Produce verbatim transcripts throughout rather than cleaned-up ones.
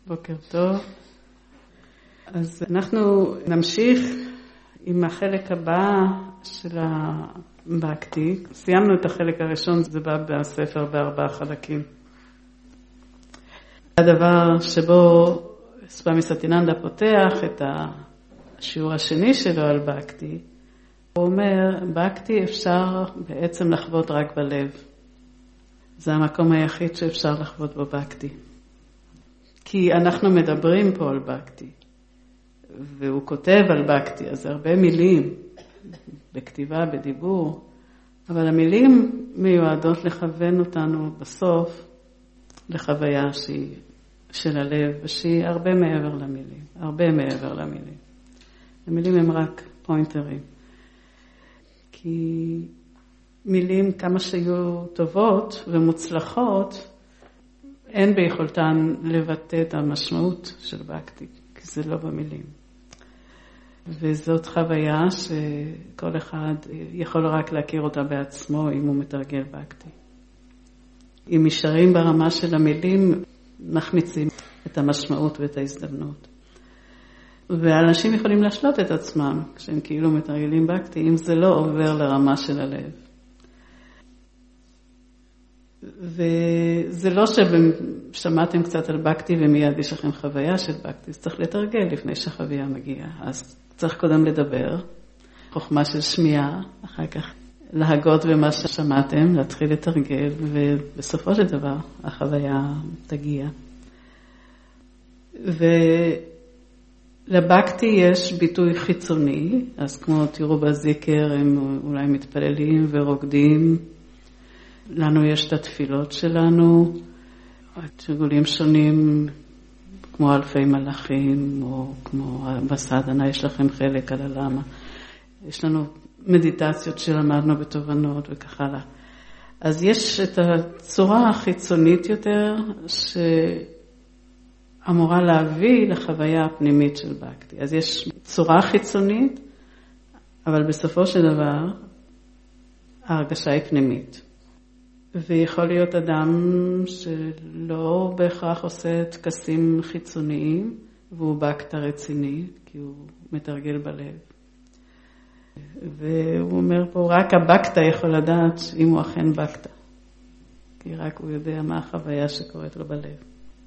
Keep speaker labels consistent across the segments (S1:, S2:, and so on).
S1: בוקר טוב. אז אנחנו נמשיך עם החלק הבא של הבקטי. סיימנו את החלק הראשון, זה בא בספר בארבעה חלקים. הדבר שבו סוואמי סטיננדה פותח את השיעור השני שלו על בקטי, הוא אומר, בקטי אפשר בעצם לחוות רק בלב. זה המקום היחיד שאפשר לחוות בו בקטי. כי אנחנו מדברים פה על בקטי, והוא כותב על בקטי, אז זה הרבה מילים, בכתיבה, בדיבור, אבל המילים מיועדות לכוון אותנו בסוף לחוויה שהיא של הלב, ושהיא הרבה מעבר למילים, הרבה מעבר למילים. המילים הם רק פוינטרים. כי מילים כמה שיהיו טובות ומוצלחות, אין ביכולתן לבטא את המשמעות של בקטי, כי זה לא במילים. וזאת חוויה שכל אחד יכול רק להכיר אותה בעצמו אם הוא מתרגל בקטי. אם נשארים ברמה של המילים, מחמיצים את המשמעות ואת ההזדמנות. ואנשים יכולים לשלוט את עצמם כשהם כאילו מתרגלים בקטי, אם זה לא עובר לרמה של הלב. וזה לא ששמעתם קצת על בקטי ומיד יש לכם חוויה של בקטי, זה צריך לתרגל לפני שהחוויה מגיעה. אז צריך קודם לדבר, חוכמה של שמיעה, אחר כך להגות במה ששמעתם, להתחיל לתרגל, ובסופו של דבר החוויה תגיע. ולבקטי יש ביטוי חיצוני, אז כמו תראו בזיקר, הם אולי מתפללים ורוקדים, לנו יש את התפילות שלנו, תרגולים שונים, כמו אלפי מלאכים, או כמו בסדנה, יש לכם חלק על הלמה. יש לנו מדיטציות שלמדנו בתובנות וכך הלאה. אז יש את הצורה החיצונית יותר, שאמורה להביא לחוויה הפנימית של בקטי. אז יש צורה חיצונית, אבל בסופו של דבר, ההרגשה היא פנימית. ויכול להיות אדם שלא בהכרח עושה טקסים חיצוניים, והוא בקטה רציני, כי הוא מתרגל בלב. והוא אומר פה, רק הבקטה יכול לדעת אם הוא אכן בקטה. כי רק הוא יודע מה החוויה שקורית לו בלב.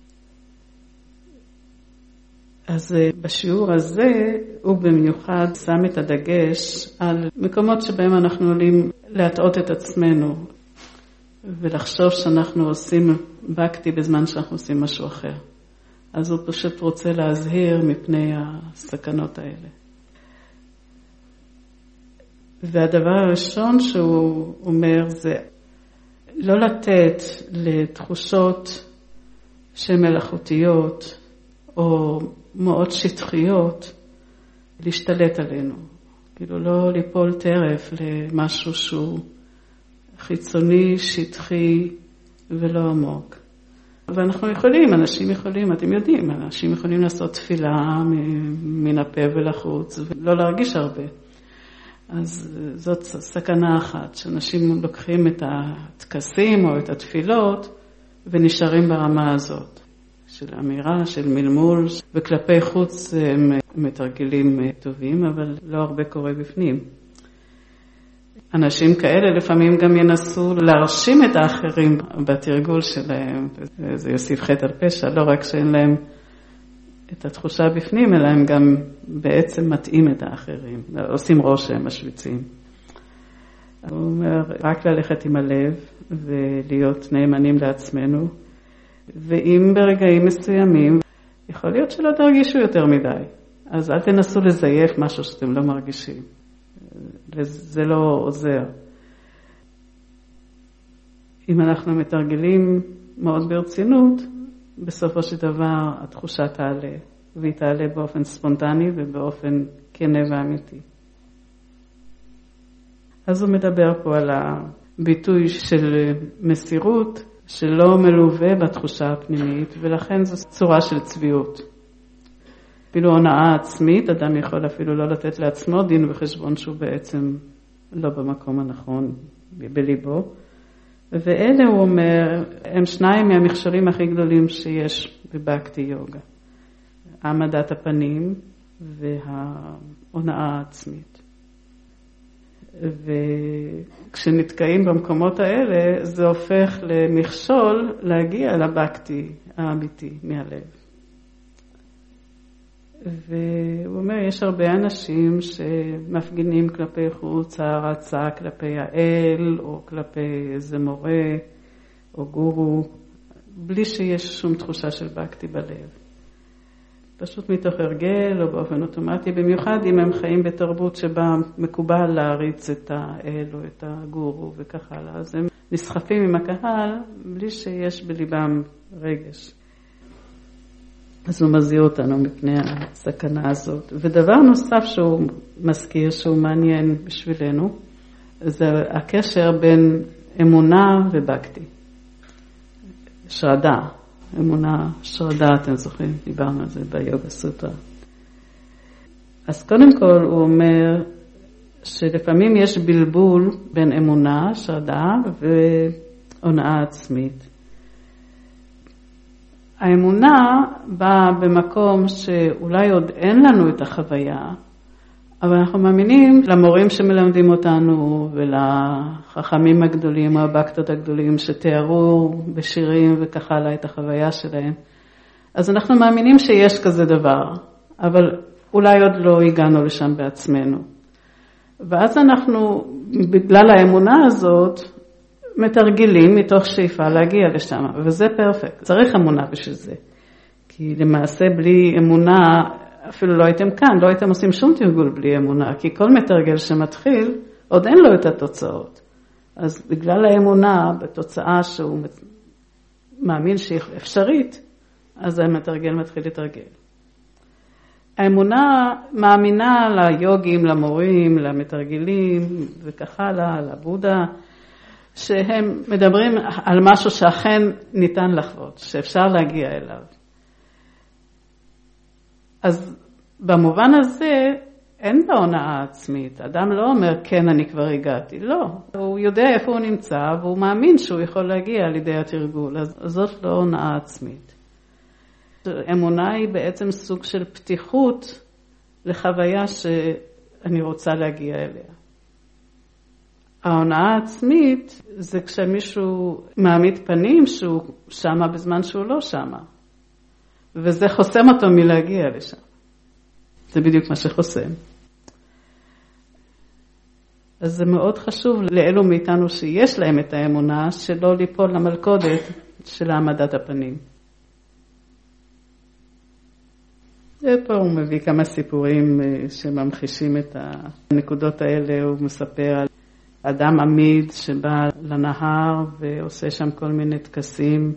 S1: אז בשיעור הזה, הוא במיוחד שם את הדגש על מקומות שבהם אנחנו עולים להטעות את עצמנו, ולחשוב שאנחנו עושים בקטי בזמן שאנחנו עושים משהו אחר. אז הוא פשוט רוצה להזהיר מפני הסכנות האלה. והדבר הראשון שהוא אומר זה לא לתת לתחושות שהן מלאכותיות או מאוד שטחיות להשתלט עלינו. כאילו לא ליפול טרף למשהו שהוא חיצוני, שטחי ולא עמוק. ואנחנו יכולים, אנשים יכולים, אתם יודעים, אנשים יכולים לעשות תפילה מן הפה ולחוץ ולא להרגיש הרבה. אז זאת סכנה אחת, שאנשים לוקחים את הטקסים או את התפילות ונשארים ברמה הזאת, של אמירה, של מלמול, וכלפי חוץ הם מתרגלים טובים, אבל לא הרבה קורה בפנים. אנשים כאלה לפעמים גם ינסו להרשים את האחרים בתרגול שלהם, וזה יוסיף חטא על פשע, לא רק שאין להם את התחושה בפנים, אלא הם גם בעצם מתאים את האחרים, עושים ראש שהם משוויצים. הוא אומר, רק ללכת עם הלב ולהיות נאמנים לעצמנו, ואם ברגעים מסוימים, יכול להיות שלא תרגישו יותר מדי, אז אל תנסו לזייף משהו שאתם לא מרגישים. וזה לא עוזר. אם אנחנו מתרגלים מאוד ברצינות, בסופו של דבר התחושה תעלה, והיא תעלה באופן ספונטני ובאופן כנה ואמיתי. אז הוא מדבר פה על הביטוי של מסירות, שלא מלווה בתחושה הפנימית, ולכן זו צורה של צביעות. אפילו הונאה עצמית, אדם יכול אפילו לא לתת לעצמו דין וחשבון שהוא בעצם לא במקום הנכון בליבו. ואלה הוא אומר, הם שניים מהמכשולים הכי גדולים שיש בבקטי יוגה. העמדת הפנים וההונאה העצמית. וכשנתקעים במקומות האלה, זה הופך למכשול להגיע לבקטי האמיתי מהלב. והוא אומר, יש הרבה אנשים שמפגינים כלפי חוץ הערצה כלפי האל, או כלפי איזה מורה, או גורו, בלי שיש שום תחושה של בקטי בלב. פשוט מתוך הרגל או באופן אוטומטי, במיוחד אם הם חיים בתרבות שבה מקובל להריץ את האל או את הגורו וכך הלאה. אז הם נסחפים עם הקהל בלי שיש בליבם רגש. אז הוא מזהיר אותנו מפני הסכנה הזאת. ודבר נוסף שהוא מזכיר, שהוא מעניין בשבילנו, זה הקשר בין אמונה ובקטי. שרדה. אמונה, שרדה, אתם זוכרים, דיברנו על זה ביוגה סוטרה. אז קודם כל הוא אומר שלפעמים יש בלבול בין אמונה, שרדה והונאה עצמית. האמונה באה במקום שאולי עוד אין לנו את החוויה, אבל אנחנו מאמינים למורים שמלמדים אותנו ולחכמים הגדולים או הבקטות הגדולים שתיארו בשירים וכך הלאה את החוויה שלהם. אז אנחנו מאמינים שיש כזה דבר, אבל אולי עוד לא הגענו לשם בעצמנו. ואז אנחנו, בגלל האמונה הזאת, מתרגלים מתוך שאיפה להגיע לשם, וזה פרפקט. צריך אמונה בשביל זה. כי למעשה בלי אמונה, אפילו לא הייתם כאן, לא הייתם עושים שום תרגול בלי אמונה, כי כל מתרגל שמתחיל, עוד אין לו את התוצאות. אז בגלל האמונה, בתוצאה שהוא מאמין שהיא אפשרית, אז המתרגל מתחיל לתרגל. האמונה מאמינה ליוגים, למורים, למתרגלים וכך הלאה, לבודה, שהם מדברים על משהו שאכן ניתן לחוות, שאפשר להגיע אליו. אז במובן הזה אין בה הונאה עצמית. אדם לא אומר, כן, אני כבר הגעתי. לא. הוא יודע איפה הוא נמצא, והוא מאמין שהוא יכול להגיע על ידי התרגול. אז זאת לא הונאה עצמית. אמונה היא בעצם סוג של פתיחות לחוויה שאני רוצה להגיע אליה. ההונאה העצמית זה כשמישהו מעמיד פנים שהוא שמה בזמן שהוא לא שמה. וזה חוסם אותו מלהגיע לשם. זה בדיוק מה שחוסם. אז זה מאוד חשוב לאלו מאיתנו שיש להם את האמונה, שלא ליפול למלכודת של העמדת הפנים. ופה הוא מביא כמה סיפורים שממחישים את הנקודות האלה. הוא מספר על אדם עמיד שבא לנהר ועושה שם כל מיני טקסים,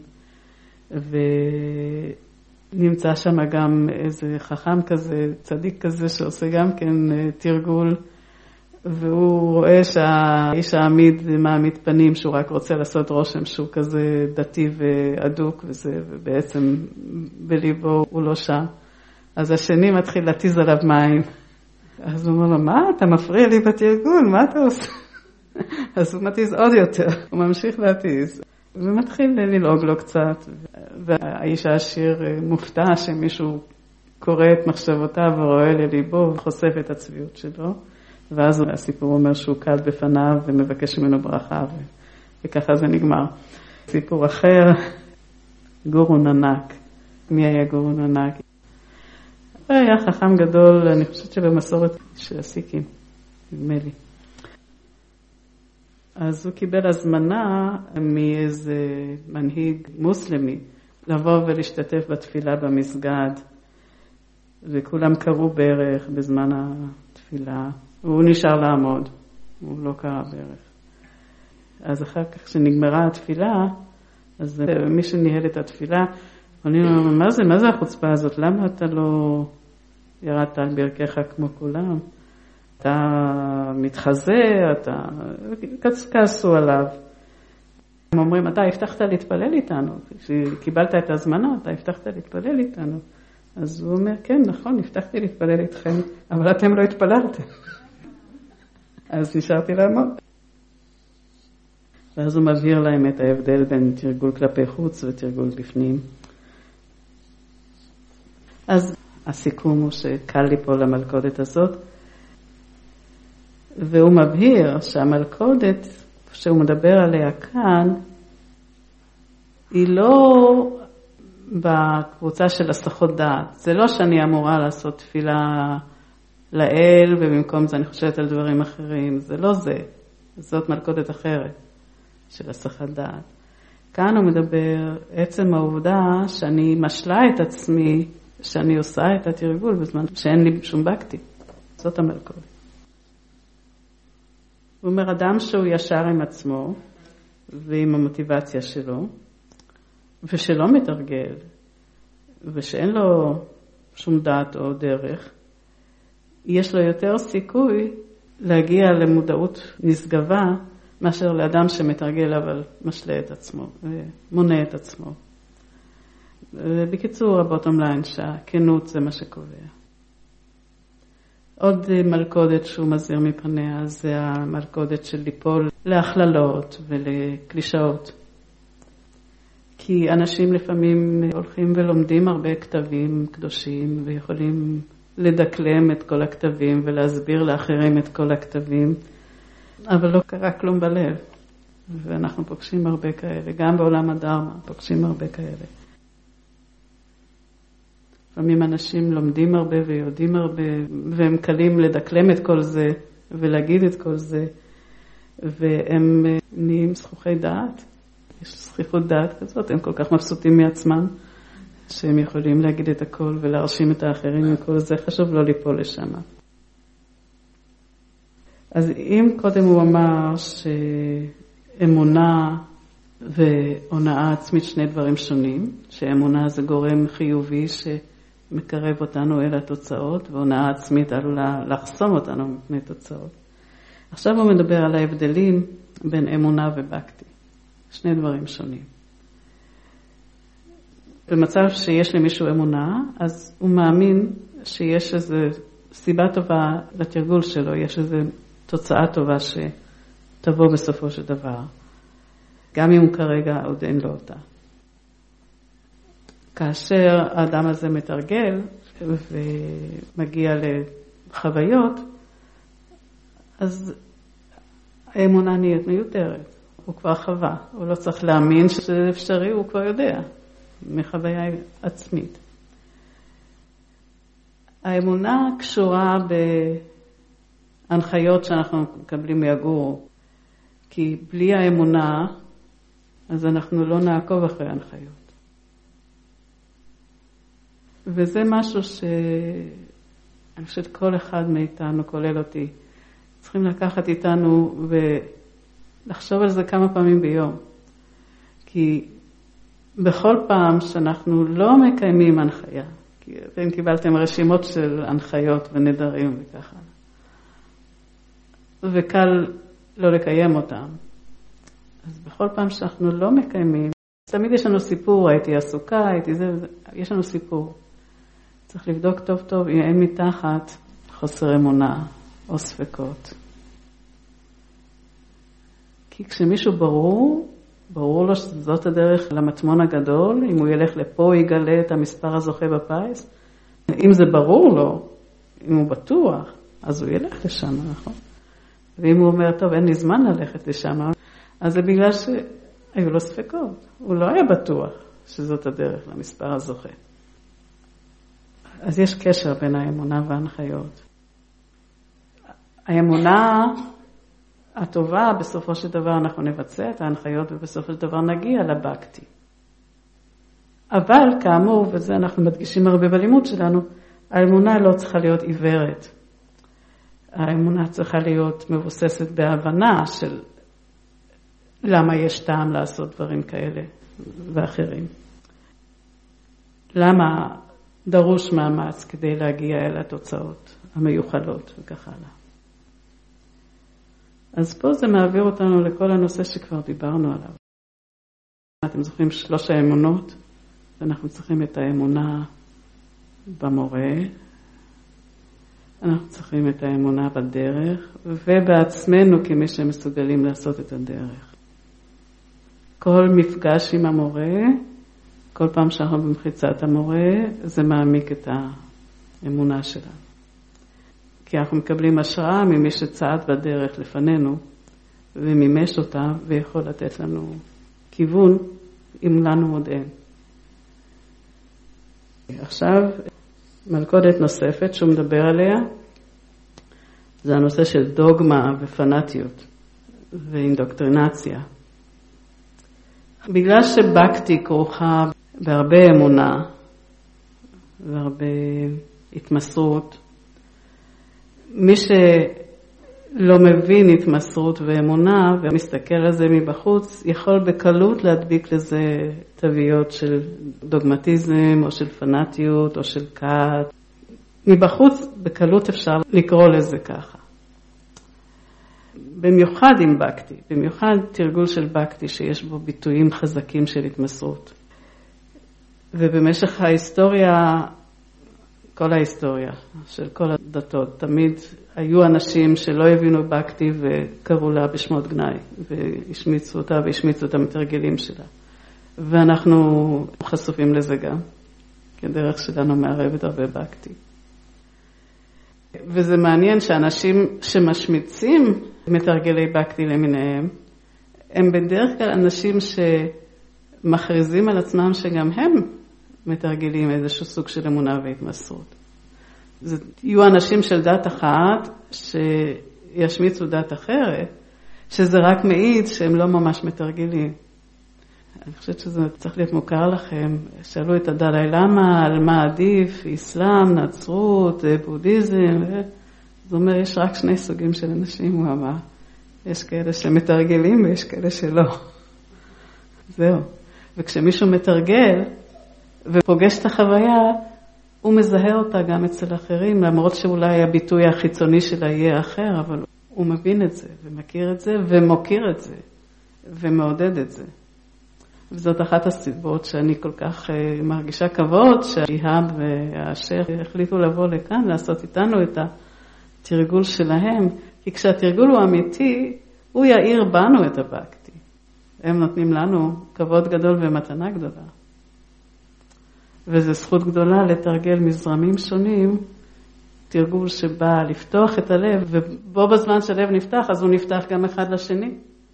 S1: ונמצא שם גם איזה חכם כזה, צדיק כזה, שעושה גם כן תרגול, והוא רואה שהאיש העמיד מעמיד פנים שהוא רק רוצה לעשות רושם שהוא כזה דתי ועדוק וזה, ובעצם בליבו הוא לא שם. אז השני מתחיל להתיז עליו מים. אז הוא אומר לו, מה? אתה מפריע לי בתרגול, מה אתה עושה? אז הוא מתיז עוד יותר, הוא ממשיך להתיז. ומתחיל ללעוג לו קצת. והאיש העשיר מופתע שמישהו קורא את מחשבותיו ורואה לליבו וחושף את הצביעות שלו. ואז הסיפור אומר שהוא קל בפניו ומבקש ממנו ברכה, וככה זה נגמר. סיפור אחר, גורו ננק. מי היה גורו ננק? הוא היה חכם גדול, אני חושבת שבמסורת של הסיקים, נדמה לי. אז הוא קיבל הזמנה מאיזה מנהיג מוסלמי לבוא ולהשתתף בתפילה במסגד, וכולם קראו בערך בזמן התפילה. והוא נשאר לעמוד, הוא לא קרא בערך. אז אחר כך שנגמרה התפילה, אז מי שניהל את התפילה, אני אומר, מה זה, מה זה החוצפה הזאת? למה אתה לא ירדת על ברכך כמו כולם? אתה מתחזה, אתה... כעסו עליו. הם אומרים, אתה הבטחת להתפלל איתנו. כשקיבלת את הזמנה, אתה הבטחת להתפלל איתנו. אז הוא אומר, כן, נכון, הבטחתי להתפלל איתכם, אבל אתם לא התפללתם. אז נשארתי לעמוד. ואז הוא מבהיר להם את ההבדל בין תרגול כלפי חוץ ותרגול בפנים. אז הסיכום הוא שקל ליפול למלכודת הזאת, והוא מבהיר שהמלכודת שהוא מדבר עליה כאן, היא לא בקבוצה של הסחות דעת. זה לא שאני אמורה לעשות תפילה לאל, ובמקום זה אני חושבת על דברים אחרים. זה לא זה. זאת מלכודת אחרת של הסחת דעת. כאן הוא מדבר עצם העובדה שאני משלה את עצמי, שאני עושה את התרגול בזמן שאין לי שום בקטי. זאת המלכודת. הוא אומר, אדם שהוא ישר עם עצמו ועם המוטיבציה שלו, ושלא מתרגל, ושאין לו שום דעת או דרך, יש לו יותר סיכוי להגיע למודעות נשגבה, מאשר לאדם שמתרגל אבל משלה את עצמו, ומונה את עצמו. בקיצור, הבוטום ליין, שהכנות זה מה שקובע. עוד מלכודת שהוא מזהיר מפניה, זה המלכודת של ליפול להכללות ולקלישאות. כי אנשים לפעמים הולכים ולומדים הרבה כתבים קדושים, ויכולים לדקלם את כל הכתבים ולהסביר לאחרים את כל הכתבים, אבל לא קרה כלום בלב. ואנחנו פוגשים הרבה כאלה, גם בעולם הדרמה פוגשים הרבה כאלה. לפעמים אנשים לומדים הרבה ויודעים הרבה, והם קלים לדקלם את כל זה ולהגיד את כל זה, והם נהיים זכוכי דעת. יש זכיחות דעת כזאת, הם כל כך מבסוטים מעצמם, שהם יכולים להגיד את הכל ולהרשים את האחרים וכל זה, חשוב לא ליפול לשם. אז אם קודם הוא אמר שאמונה והונאה עצמית שני דברים שונים, שאמונה זה גורם חיובי שמקרב אותנו אל התוצאות, והונאה עצמית עלולה לחסום אותנו מפני תוצאות. עכשיו הוא מדבר על ההבדלים בין אמונה ובקטי. שני דברים שונים. במצב שיש למישהו אמונה, אז הוא מאמין שיש איזו סיבה טובה לתרגול שלו, יש איזו תוצאה טובה שתבוא בסופו של דבר, גם אם הוא כרגע עוד אין לו אותה. כאשר האדם הזה מתרגל ומגיע לחוויות, אז האמונה נהיית מיותרת. הוא כבר חווה, הוא לא צריך להאמין שזה אפשרי, הוא כבר יודע, מחוויה עצמית. האמונה קשורה בהנחיות שאנחנו מקבלים מהגורו, כי בלי האמונה, אז אנחנו לא נעקוב אחרי ההנחיות. וזה משהו שאני חושבת כל אחד מאיתנו, כולל אותי, צריכים לקחת איתנו ו... לחשוב על זה כמה פעמים ביום. כי בכל פעם שאנחנו לא מקיימים הנחיה, כי אתם קיבלתם רשימות של הנחיות ונדרים וככה, וקל לא לקיים אותם. אז בכל פעם שאנחנו לא מקיימים, תמיד יש לנו סיפור, הייתי עסוקה, הייתי זה, יש לנו סיפור. צריך לבדוק טוב טוב, אם אין מתחת חוסר אמונה או ספקות. כי כשמישהו ברור, ברור לו שזאת הדרך למטמון הגדול, אם הוא ילך לפה הוא יגלה את המספר הזוכה בפיס. אם זה ברור לו, אם הוא בטוח, אז הוא ילך לשם, נכון? ואם הוא אומר, טוב, אין לי זמן ללכת לשם, אז זה בגלל שהיו לו ספקות. הוא לא היה בטוח שזאת הדרך למספר הזוכה. אז יש קשר בין האמונה וההנחיות. האמונה הטובה, בסופו של דבר אנחנו נבצע את ההנחיות, ובסופו של דבר נגיע לבקטי. אבל כאמור, וזה אנחנו מדגישים הרבה בלימוד שלנו, האמונה לא צריכה להיות עיוורת. האמונה צריכה להיות מבוססת בהבנה של למה יש טעם לעשות דברים כאלה ואחרים. למה דרוש מאמץ כדי להגיע אל התוצאות המיוחדות וכך הלאה. אז פה זה מעביר אותנו לכל הנושא שכבר דיברנו עליו. אתם זוכרים שלוש האמונות, ואנחנו צריכים את האמונה במורה, אנחנו צריכים את האמונה בדרך, ובעצמנו כמי שמסוגלים לעשות את הדרך. כל מפגש עם המורה, כל פעם שאנחנו במחיצת המורה, זה מעמיק את האמונה שלנו. כי אנחנו מקבלים השראה ממי שצעד בדרך לפנינו, ומימש אותה, ויכול לתת לנו כיוון, אם לנו עוד אין. עכשיו, מלכודת נוספת שהוא מדבר עליה, זה הנושא של דוגמה ופנאטיות ואינדוקטרינציה. בגלל שבקטי כרוכה בהרבה אמונה והרבה התמסרות, מי שלא מבין התמסרות ואמונה ומסתכל על זה מבחוץ, יכול בקלות להדביק לזה תוויות של דוגמטיזם או של פנאטיות או של כת. מבחוץ בקלות אפשר לקרוא לזה ככה. במיוחד עם בקטי, במיוחד תרגול של בקטי שיש בו ביטויים חזקים של התמסרות. ובמשך ההיסטוריה, כל ההיסטוריה של כל הדתות, תמיד היו אנשים שלא הבינו בקטי וקראו לה בשמות גנאי, והשמיצו אותה והשמיצו את המתרגלים שלה. ואנחנו חשופים לזה גם, כי הדרך שלנו מערבת הרבה בקטי. וזה מעניין שאנשים שמשמיצים מתרגלי בקטי למיניהם, הם בדרך כלל אנשים שמכריזים על עצמם שגם הם מתרגלים איזשהו סוג של אמונה והתמסרות. זה יהיו אנשים של דת אחת שישמיצו דת אחרת, שזה רק מעיד שהם לא ממש מתרגלים. אני חושבת שזה צריך להיות מוכר לכם. שאלו את הדלי למה, על מה עדיף, אסלאם, נצרות, בודהיזם. זאת אומרת, יש רק שני סוגים של אנשים, הוא אמר. יש כאלה שמתרגלים ויש כאלה שלא. זהו. וכשמישהו מתרגל ופוגש את החוויה, הוא מזהה אותה גם אצל אחרים, למרות שאולי הביטוי החיצוני שלה יהיה אחר, אבל הוא מבין את זה ומכיר את זה ומוקיר את זה ומעודד את זה. וזאת אחת הסיבות שאני כל כך מרגישה כבוד שהשיהאב והשייח החליטו לבוא לכאן, לעשות איתנו את התרגול שלהם, כי כשהתרגול הוא אמיתי, הוא יאיר בנו את הבקטי. הם נותנים לנו כבוד גדול ומתנה גדולה. וזו זכות גדולה לתרגל מזרמים שונים, תרגול שבא לפתוח את הלב, ובו בזמן שהלב נפתח, אז הוא נפתח גם אחד לשני.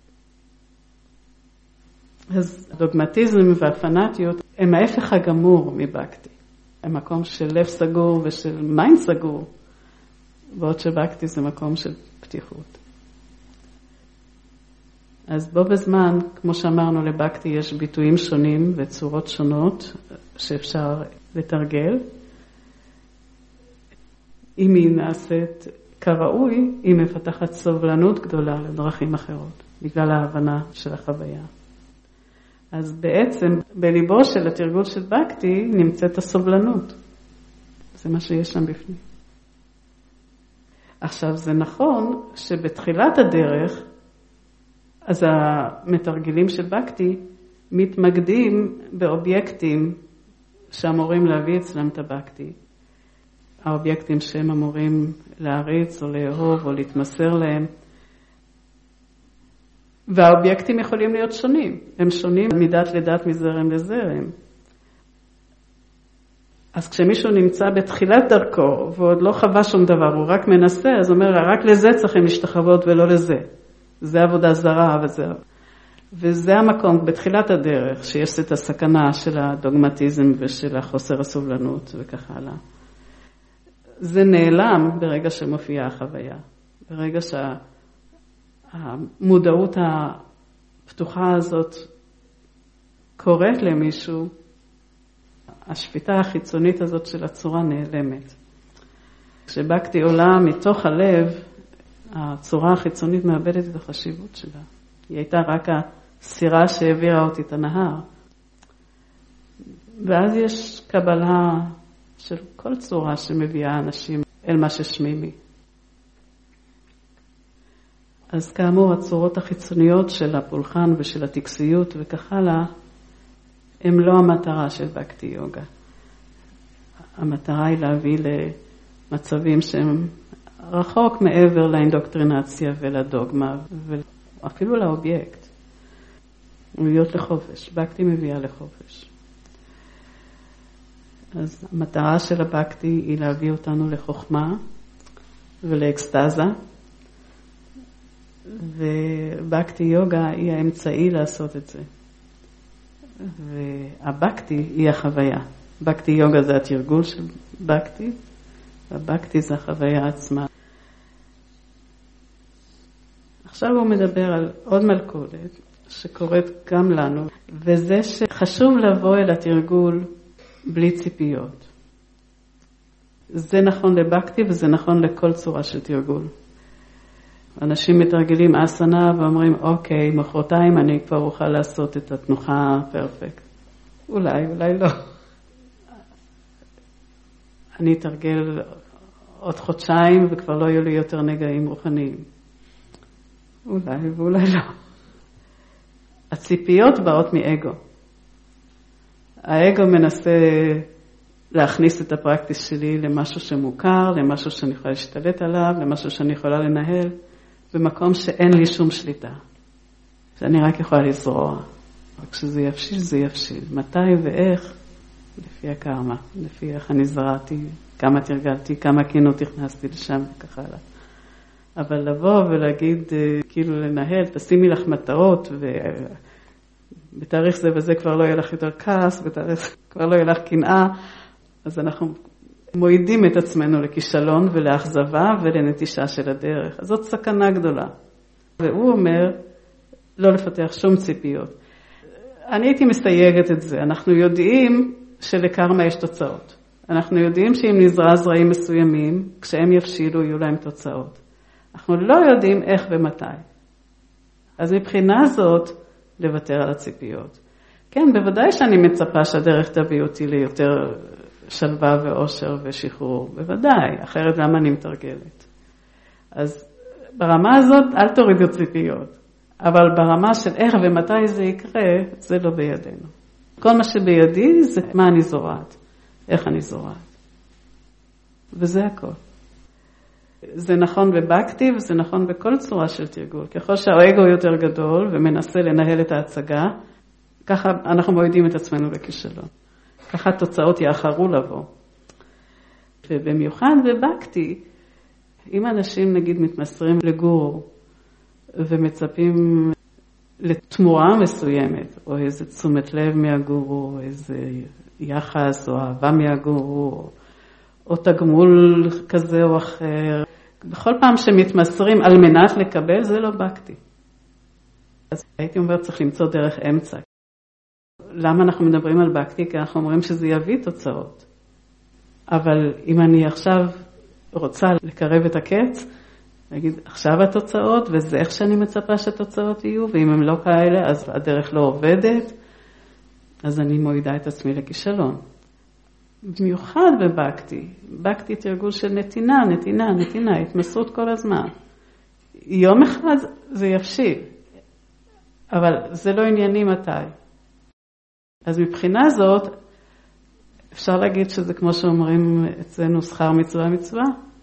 S1: אז הדוגמטיזם והפנאטיות הם ההפך הגמור מבקטי. הם מקום של לב סגור ושל מיינד סגור, בעוד שבקטי זה מקום של פתיחות. אז בו בזמן, כמו שאמרנו, לבקטי יש ביטויים שונים וצורות שונות שאפשר לתרגל. אם היא נעשית כראוי, היא מפתחת סובלנות גדולה לדרכים אחרות, בגלל ההבנה של החוויה. אז בעצם בליבו של התרגול של בקטי נמצאת הסובלנות. זה מה שיש שם בפנים. עכשיו זה נכון שבתחילת הדרך, אז המתרגלים של בקטי מתמקדים באובייקטים שאמורים להביא אצלם את הבקטי. האובייקטים שהם אמורים להריץ או לאהוב או להתמסר להם. והאובייקטים יכולים להיות שונים. הם שונים מדת לדת, מזרם לזרם. אז כשמישהו נמצא בתחילת דרכו ועוד לא חווה שום דבר, הוא רק מנסה, אז אומר, רק לזה צריכים להשתחוות ולא לזה. זה עבודה זרה וזה. וזה המקום בתחילת הדרך שיש את הסכנה של הדוגמטיזם ושל החוסר הסובלנות וכך הלאה. זה נעלם ברגע שמופיעה החוויה. ברגע שהמודעות הפתוחה הזאת קוראת למישהו, השפיטה החיצונית הזאת של הצורה נעלמת. כשבקטי עולה מתוך הלב, הצורה החיצונית מאבדת את החשיבות שלה. היא הייתה רק הסירה שהעבירה אותי את הנהר. ואז יש קבלה של כל צורה שמביאה אנשים אל מה ששמימי. אז כאמור, הצורות החיצוניות של הפולחן ושל הטקסיות וכך הלאה, הם לא המטרה של בקטי יוגה. המטרה היא להביא למצבים שהם רחוק מעבר לאינדוקטרינציה ולדוגמה, ואפילו לאובייקט. להיות לחופש. בקטי מביאה לחופש. אז המטרה של הבקטי היא להביא אותנו לחוכמה ולאקסטזה, ובקטי יוגה היא האמצעי לעשות את זה. והבקטי היא החוויה. בקטי יוגה זה התרגול של בקטי, והבקטי זה החוויה עצמה. עכשיו הוא מדבר על עוד מלכודת שקורית גם לנו, וזה שחשוב לבוא אל התרגול בלי ציפיות. זה נכון לבקטי וזה נכון לכל צורה של תרגול. אנשים מתרגלים אסנה ואומרים, אוקיי, מחרתיים אני כבר אוכל לעשות את התנוחה פרפקט. אולי, אולי לא. אני אתרגל עוד חודשיים וכבר לא יהיו לי יותר נגעים רוחניים. אולי ואולי לא. הציפיות באות מאגו. האגו מנסה להכניס את הפרקטיס שלי למשהו שמוכר, למשהו שאני יכולה להשתלט עליו, למשהו שאני יכולה לנהל, במקום שאין לי שום שליטה. שאני רק יכולה לזרוע. רק כשזה יבשיל, זה יבשיל. מתי ואיך? לפי הקרמה, לפי איך אני זרעתי, כמה תרגלתי, כמה קינות הכנסתי לשם וכך הלאה. אבל לבוא ולהגיד, כאילו לנהל, תשימי לך מטרות, ובתאריך זה וזה כבר לא יהיה לך יותר כעס, בתאריך כבר לא יהיה לך קנאה, אז אנחנו מועידים את עצמנו לכישלון ולאכזבה ולנטישה של הדרך. אז זאת סכנה גדולה. והוא אומר, לא לפתח שום ציפיות. אני הייתי מסייגת את זה. אנחנו יודעים שלקרמה יש תוצאות. אנחנו יודעים שאם נזרע זרעים מסוימים, כשהם יבשילו יהיו להם תוצאות. אנחנו לא יודעים איך ומתי. אז מבחינה זאת, לוותר על הציפיות. כן, בוודאי שאני מצפה שהדרך תביא אותי ליותר שלווה ואושר ושחרור. בוודאי, אחרת למה אני מתרגלת. אז ברמה הזאת, אל תורידו ציפיות. אבל ברמה של איך ומתי זה יקרה, זה לא בידינו. כל מה שבידי זה מה אני זורעת, איך אני זורעת. וזה הכל. זה נכון בבקטי וזה נכון בכל צורה של תרגול. ככל שהאגו יותר גדול ומנסה לנהל את ההצגה, ככה אנחנו מועידים את עצמנו לכישלון. ככה התוצאות יאחרו לבוא. ובמיוחד בבקטי, אם אנשים נגיד מתמסרים לגורו ומצפים לתמורה מסוימת, או איזה תשומת לב מהגורו, או איזה יחס או אהבה מהגורו, או, או תגמול כזה או אחר, בכל פעם שמתמסרים על מנת לקבל, זה לא בקטי. אז הייתי אומרת, צריך למצוא דרך אמצע. למה אנחנו מדברים על בקטי? כי אנחנו אומרים שזה יביא תוצאות. אבל אם אני עכשיו רוצה לקרב את הקץ, להגיד, עכשיו התוצאות, וזה איך שאני מצפה שהתוצאות יהיו, ואם הם לא כאלה, אז הדרך לא עובדת, אז אני מועידה את עצמי לכישלון. במיוחד בבקטי, בקטי תרגול של נתינה, נתינה, נתינה, התמסרות כל הזמן. יום אחד זה יבשיל, אבל זה לא ענייני מתי. אז מבחינה זאת, אפשר להגיד שזה כמו שאומרים אצלנו שכר מצווה מצווה.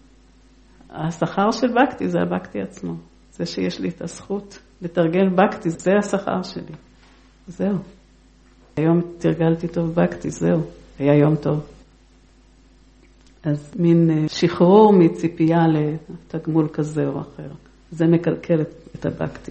S1: השכר של בקטי זה הבקטי עצמו. זה שיש לי את הזכות לתרגל בקטי, זה השכר שלי. זהו. היום תרגלתי טוב בקטי, זהו. היה יום טוב. אז מין שחרור מציפייה לתגמול כזה או אחר. זה מקלקל את הבקטי.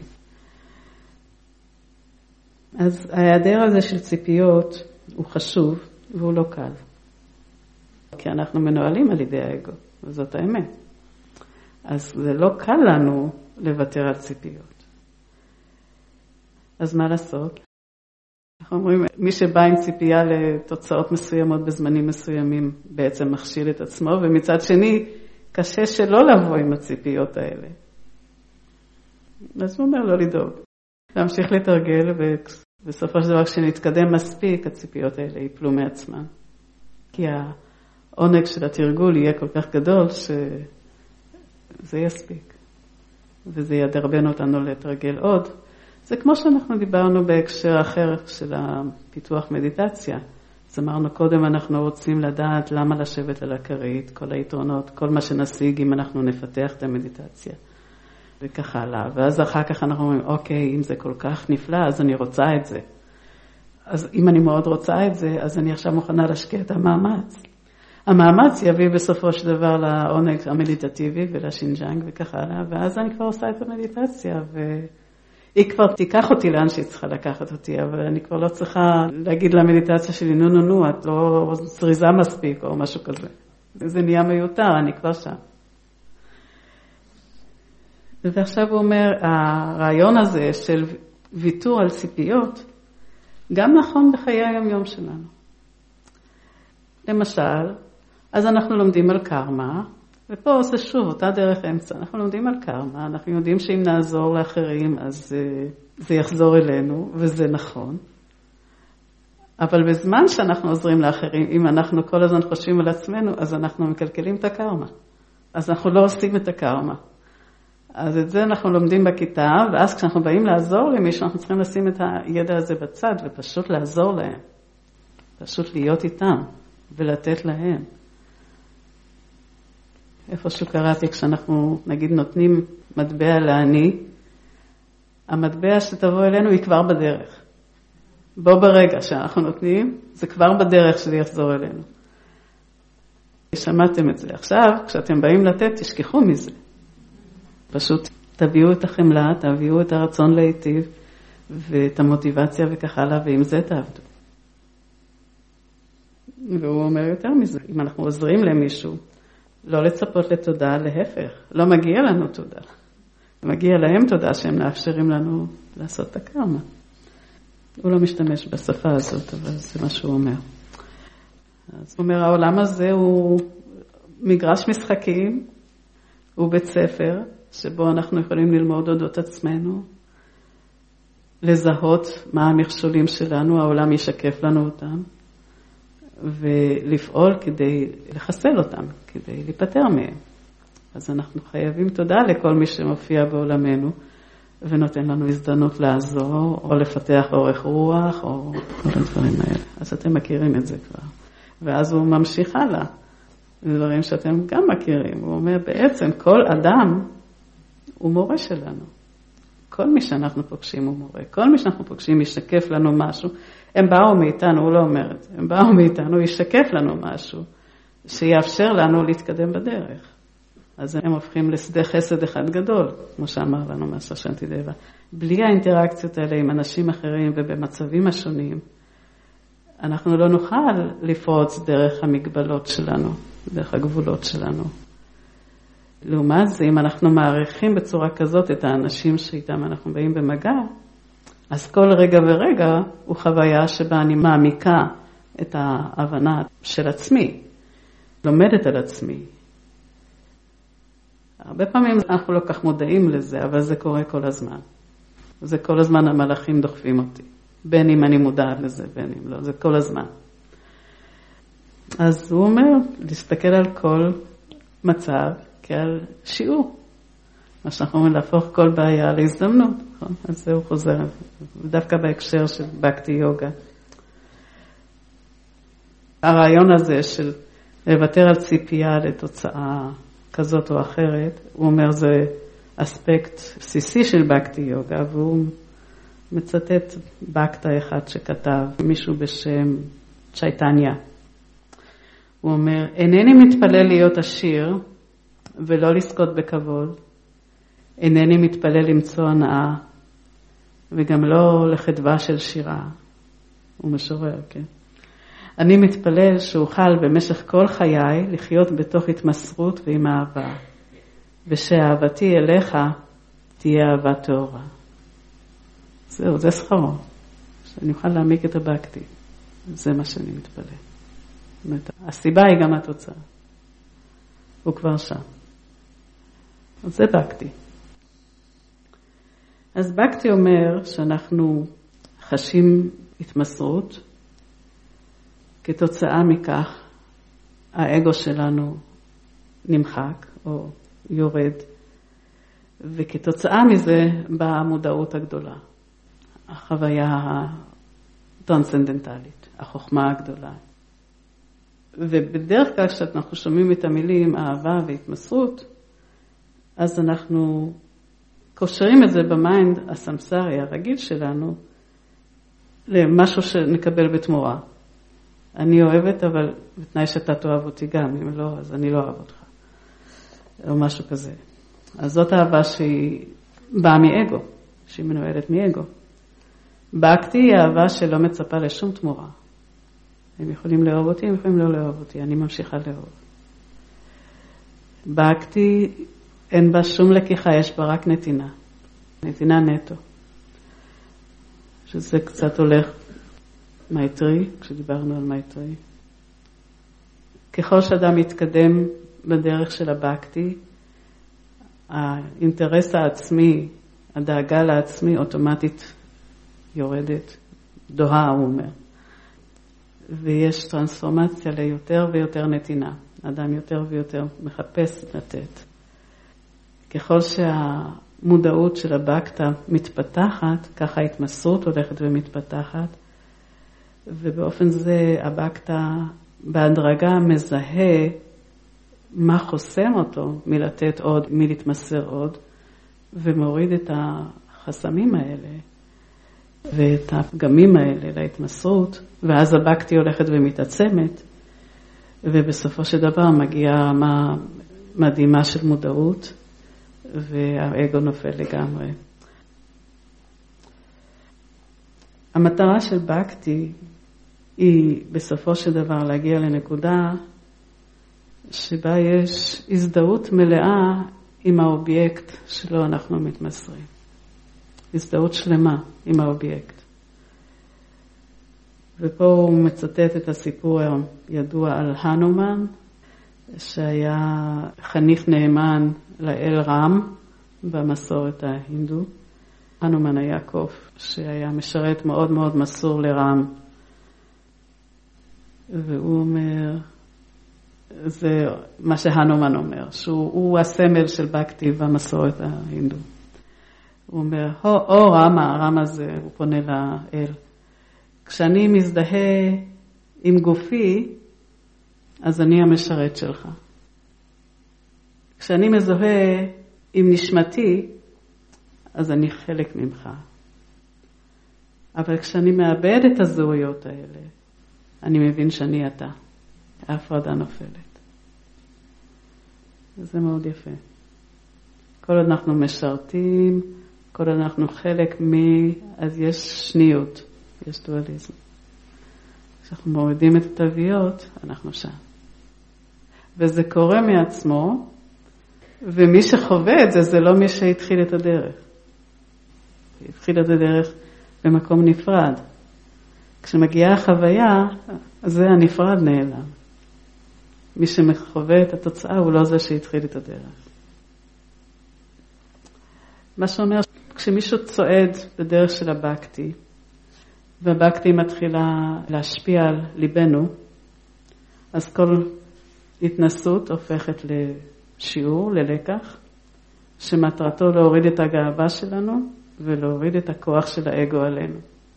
S1: אז ההיעדר הזה של ציפיות הוא חשוב והוא לא קל. כי אנחנו מנוהלים על ידי האגו, וזאת האמת. אז זה לא קל לנו לוותר על ציפיות. אז מה לעשות? אנחנו אומרים, מי שבא עם ציפייה לתוצאות מסוימות בזמנים מסוימים בעצם מכשיל את עצמו, ומצד שני קשה שלא לבוא עם הציפיות האלה. אז הוא אומר לא לדאוג. להמשיך לתרגל, ובסופו של דבר כשנתקדם מספיק, הציפיות האלה ייפלו מעצמן. כי העונג של התרגול יהיה כל כך גדול שזה יספיק. וזה ידרבן אותנו לתרגל עוד. זה כמו שאנחנו דיברנו בהקשר אחר של הפיתוח מדיטציה. אז אמרנו קודם אנחנו רוצים לדעת למה לשבת על הכרית, כל היתרונות, כל מה שנשיג אם אנחנו נפתח את המדיטציה. וכך הלאה. ואז אחר כך אנחנו אומרים, אוקיי, אם זה כל כך נפלא, אז אני רוצה את זה. אז אם אני מאוד רוצה את זה, אז אני עכשיו מוכנה להשקיע את המאמץ. המאמץ יביא בסופו של דבר לעונג המדיטטיבי ולשינג'אנג וכך הלאה, ואז אני כבר עושה את המדיטציה, והיא כבר תיקח אותי לאן שהיא צריכה לקחת אותי, אבל אני כבר לא צריכה להגיד למדיטציה שלי, נו נו נו, את לא זריזה מספיק או משהו כזה. זה נהיה מיותר, אני כבר שם. ועכשיו הוא אומר, הרעיון הזה של ויתור על ציפיות, גם נכון בחיי היום-יום שלנו. למשל, אז אנחנו לומדים על קרמה, ופה זה שוב אותה דרך אמצע, אנחנו לומדים על קרמה, אנחנו יודעים שאם נעזור לאחרים אז זה יחזור אלינו, וזה נכון. אבל בזמן שאנחנו עוזרים לאחרים, אם אנחנו כל הזמן חושבים על עצמנו, אז אנחנו מקלקלים את הקרמה. אז אנחנו לא עושים את הקרמה. אז את זה אנחנו לומדים בכיתה, ואז כשאנחנו באים לעזור למישהו, אנחנו צריכים לשים את הידע הזה בצד, ופשוט לעזור להם. פשוט להיות איתם, ולתת להם. איפשהו קראתי, כשאנחנו נגיד נותנים מטבע לעני, המטבע שתבוא אלינו היא כבר בדרך. בו ברגע שאנחנו נותנים, זה כבר בדרך שזה יחזור אלינו. שמעתם את זה. עכשיו, כשאתם באים לתת, תשכחו מזה. פשוט תביאו את החמלה, תביאו את הרצון להיטיב, ואת המוטיבציה וכך הלאה, ועם זה תעבדו. והוא אומר יותר מזה, אם אנחנו עוזרים למישהו, לא לצפות לתודה, להפך, לא מגיע לנו תודה. מגיע להם תודה שהם מאפשרים לנו לעשות את הקרמה. הוא לא משתמש בשפה הזאת, אבל זה מה שהוא אומר. אז הוא אומר, העולם הזה הוא מגרש משחקים, הוא בית ספר, שבו אנחנו יכולים ללמוד אודות עצמנו, לזהות מה המכשולים שלנו, העולם ישקף לנו אותם, ולפעול כדי לחסל אותם, כדי להיפטר מהם. אז אנחנו חייבים תודה לכל מי שמופיע בעולמנו, ונותן לנו הזדמנות לעזור, או לפתח אורך רוח, או כל הדברים האלה. אז אתם מכירים את זה כבר. ואז הוא ממשיך הלאה. דברים שאתם גם מכירים. הוא אומר, בעצם כל אדם הוא מורה שלנו. כל מי שאנחנו פוגשים הוא מורה. כל מי שאנחנו פוגשים ישקף לנו משהו. הם באו מאיתנו, הוא לא אומר את זה. הם באו מאיתנו, ישקף לנו משהו, שיאפשר לנו להתקדם בדרך. אז הם הופכים לשדה חסד אחד גדול, כמו שאמר לנו מאסטר שאנטידבה. בלי האינטראקציות האלה עם אנשים אחרים ובמצבים השונים, אנחנו לא נוכל לפרוץ דרך המגבלות שלנו, דרך הגבולות שלנו. לעומת זה, אם אנחנו מעריכים בצורה כזאת את האנשים שאיתם אנחנו באים במגע, אז כל רגע ורגע הוא חוויה שבה אני מעמיקה את ההבנה של עצמי, לומדת על עצמי. הרבה פעמים אנחנו לא כך מודעים לזה, אבל זה קורה כל הזמן. זה כל הזמן המלאכים דוחפים אותי. בין אם אני מודעת לזה, בין אם לא, זה כל הזמן. אז הוא אומר, להסתכל על כל מצב כעל שיעור. מה שאנחנו אומרים, להפוך כל בעיה להזדמנות. נכון? אז זה הוא חוזר, דווקא בהקשר של בקטי יוגה. הרעיון הזה של לוותר על ציפייה לתוצאה כזאת או אחרת, הוא אומר זה אספקט בסיסי של בקטי יוגה, והוא מצטט בקטה אחד שכתב, מישהו בשם צ'ייטניה. הוא אומר, אינני מתפלל להיות עשיר ולא לזכות בכבוד, אינני מתפלל למצוא הנאה וגם לא לחדווה של שירה. הוא משורר, כן? אני מתפלל שאוכל במשך כל חיי לחיות בתוך התמסרות ועם אהבה, ושאהבתי אליך תהיה אהבה טהורה. זהו, זה שכרו. שאני אוכל להעמיק את הבקטי. זה מה שאני מתפלל. אומרת, הסיבה היא גם התוצאה. הוא כבר שם. אז זה בקטי. אז בקטי אומר שאנחנו חשים התמסרות, כתוצאה מכך האגו שלנו נמחק או יורד, וכתוצאה מזה באה המודעות הגדולה, החוויה הטרנסצנדנטלית, החוכמה הגדולה. ובדרך כלל כשאנחנו שומעים את המילים אהבה והתמסרות, אז אנחנו קושרים את זה במיינד הסמסרי הרגיל שלנו למשהו שנקבל בתמורה. אני אוהבת, אבל בתנאי שאתה תאהב אותי גם, אם לא, אז אני לא אוהב אותך. או משהו כזה. אז זאת אהבה שהיא באה מאגו, שהיא מנוהלת מאגו. באקטי היא אהבה שלא מצפה לשום תמורה. הם יכולים לאהוב אותי, הם יכולים לא לאהוב אותי, אני ממשיכה לאהוב. באקטי אין בה שום לקיחה, יש בה רק נתינה. נתינה נטו. שזה קצת הולך מייטרי, כשדיברנו על מייטרי. ככל שאדם מתקדם בדרך של הבאקטי, האינטרס העצמי, הדאגה לעצמי אוטומטית יורדת, דוהה הוא אומר. ויש טרנספורמציה ליותר ויותר נתינה. אדם יותר ויותר מחפש לתת. ככל שהמודעות של הבאקטה מתפתחת, ככה ההתמסרות הולכת ומתפתחת, ובאופן זה הבאקטה בהדרגה מזהה מה חוסם אותו מלתת עוד, מלהתמסר עוד, ומוריד את החסמים האלה ואת הפגמים האלה להתמסרות, ואז הבאקטי הולכת ומתעצמת, ובסופו של דבר מגיעה רמה מדהימה של מודעות, והאגו נופל לגמרי. המטרה של באקטי היא בסופו של דבר להגיע לנקודה שבה יש הזדהות מלאה עם האובייקט שלו אנחנו מתמסרים. הזדהות שלמה עם האובייקט. ופה הוא מצטט את הסיפור הידוע על הנומן, שהיה חניך נאמן לאל רם במסורת ההינדו. הנומן היה קוף שהיה משרת מאוד מאוד מסור לרם. והוא אומר, זה מה שהנומן אומר, שהוא הסמל של באקטי במסורת ההינדו. הוא אומר, או, או רמה, רמה הזה, הוא פונה לאל. כשאני מזדהה עם גופי, אז אני המשרת שלך. כשאני מזוהה עם נשמתי, אז אני חלק ממך. אבל כשאני מאבד את הזהויות האלה, אני מבין שאני אתה. ההפרדה נופלת. זה מאוד יפה. כל עוד אנחנו משרתים, כל עוד אנחנו חלק מ... אז יש שניות, יש דואליזם. כשאנחנו מורידים את התוויות, אנחנו שם. וזה קורה מעצמו, ומי שחווה את זה, זה לא מי שהתחיל את הדרך. התחיל את הדרך במקום נפרד. כשמגיעה החוויה, זה הנפרד נעלם. מי שמחווה את התוצאה הוא לא זה שהתחיל את הדרך. מה שאומר, כשמישהו צועד בדרך של הבאקטי, והבאקטי מתחילה להשפיע על ליבנו, אז כל התנסות הופכת לשיעור, ללקח, שמטרתו להוריד את הגאווה שלנו, ולהוריד את הכוח של האגו עלינו.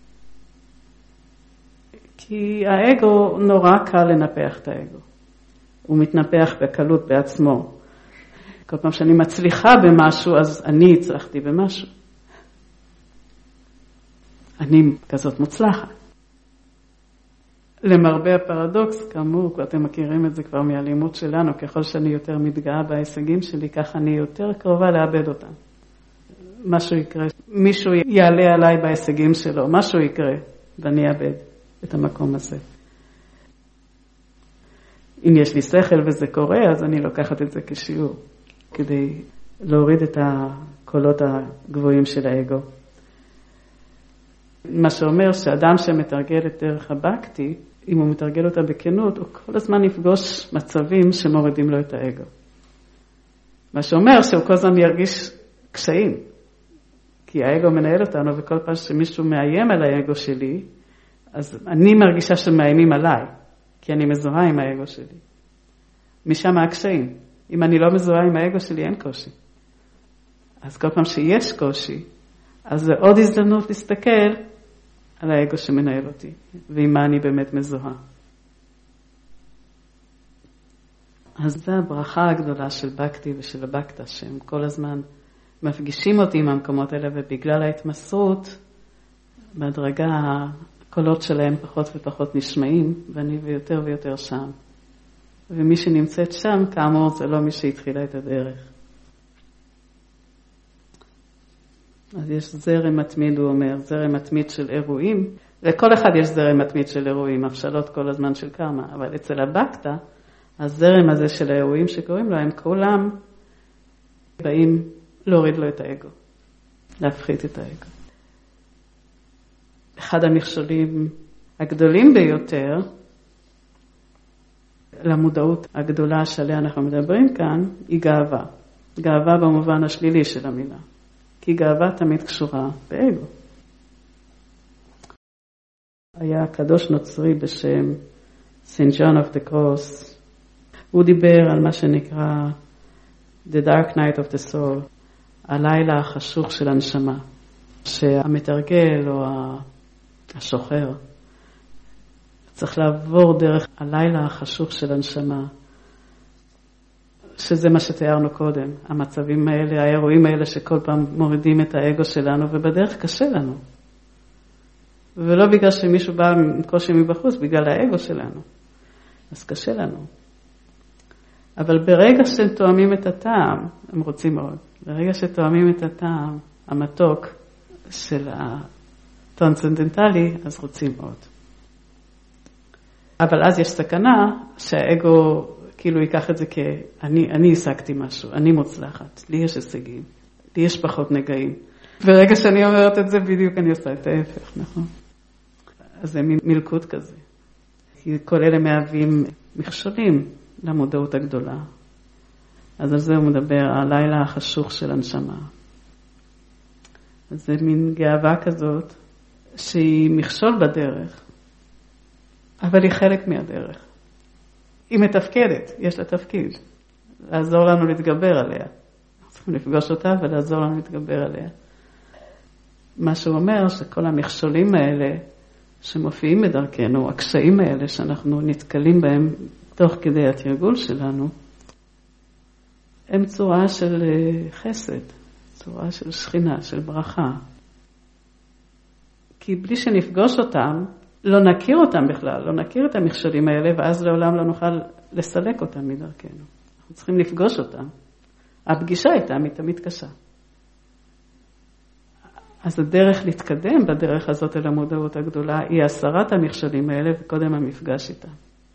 S1: כי האגו נורא קל לנפח את האגו. הוא מתנפח בקלות בעצמו. כל פעם שאני מצליחה במשהו, אז אני הצלחתי במשהו. אני כזאת מוצלחת. למרבה הפרדוקס, כאמור, אתם מכירים את זה כבר מהלימוד שלנו, ככל שאני יותר מתגאה בהישגים שלי, כך אני יותר קרובה לאבד אותם. משהו יקרה, מישהו יעלה עליי בהישגים שלו, משהו יקרה, ואני אאבד את המקום הזה. אם יש לי שכל וזה קורה, אז אני לוקחת את זה כשיעור, כדי להוריד את הקולות הגבוהים של האגו. מה שאומר שאדם שמתרגל את דרך הבאקטי, אם הוא מתרגל אותה בכנות, הוא כל הזמן יפגוש מצבים שמורידים לו את האגו. מה שאומר שהוא כל הזמן ירגיש קשיים, כי האגו מנהל אותנו, וכל פעם שמישהו מאיים על האגו שלי, אז אני מרגישה שמאיימים עליי, כי אני מזוהה עם האגו שלי. משם הקשיים. אם אני לא מזוהה עם האגו שלי, אין קושי. אז כל פעם שיש קושי, אז זה עוד הזדמנות להסתכל על האגו שמנהל אותי, ועם מה אני באמת מזוהה. אז זו הברכה הגדולה של באקטי ושל הבאקטה, שהם כל הזמן מפגישים אותי עם המקומות האלה, ובגלל ההתמסרות, בהדרגה הקולות שלהם פחות ופחות נשמעים, ואני ויותר ויותר שם. ומי שנמצאת שם, כאמור, זה לא מי שהתחילה את הדרך. אז יש זרם מתמיד, הוא אומר, זרם מתמיד של אירועים, לכל אחד יש זרם מתמיד של אירועים, הפשלות כל הזמן של קרמה, אבל אצל הבקטה, הזרם הזה של האירועים שקוראים לו, הם כולם באים להוריד לו את האגו, להפחית את האגו. אחד המכשולים הגדולים ביותר, למודעות הגדולה שעליה אנחנו מדברים כאן, היא גאווה. גאווה במובן השלילי של המילה. כי גאווה תמיד קשורה באגו. היה קדוש נוצרי בשם סנט ג'ון אוף דה קרוס. הוא דיבר על מה שנקרא The Dark Night of the Soul, הלילה החשוך של הנשמה, שהמתרגל או השוחר צריך לעבור דרך הלילה החשוך של הנשמה, שזה מה שתיארנו קודם, המצבים האלה, האירועים האלה שכל פעם מורידים את האגו שלנו, ובדרך קשה לנו. ולא בגלל שמישהו בא עם קושי מבחוץ, בגלל האגו שלנו. אז קשה לנו. אבל ברגע שתואמים את הטעם, הם רוצים מאוד, ברגע שתואמים את הטעם, המתוק של הטרנסצנדנטלי, אז רוצים מאוד. אבל אז יש סכנה שהאגו כאילו ייקח את זה כאני אני השגתי משהו, אני מוצלחת, לי יש הישגים, לי יש פחות נגעים. ברגע שאני אומרת את זה, בדיוק אני עושה את ההפך, נכון? אז זה מין מלכות כזה. כי כל אלה מהווים מכשולים למודעות הגדולה. אז על זה הוא מדבר, הלילה החשוך של הנשמה. אז זה מין גאווה כזאת, שהיא מכשול בדרך, אבל היא חלק מהדרך. היא מתפקדת, יש לה תפקיד, לעזור לנו להתגבר עליה. צריכים לפגוש אותה ולעזור לנו להתגבר עליה. מה שהוא אומר, שכל המכשולים האלה שמופיעים בדרכנו, הקשיים האלה שאנחנו נתקלים בהם תוך כדי התרגול שלנו, הם צורה של חסד, צורה של שכינה, של ברכה. כי בלי שנפגוש אותם, לא נכיר אותם בכלל, לא נכיר את המכשולים האלה, ואז לעולם לא נוכל לסלק אותם מדרכנו. אנחנו צריכים לפגוש אותם. הפגישה איתם היא תמיד קשה. אז הדרך להתקדם בדרך הזאת אל המודעות הגדולה, היא הסרת המכשולים האלה, וקודם המפגש איתם.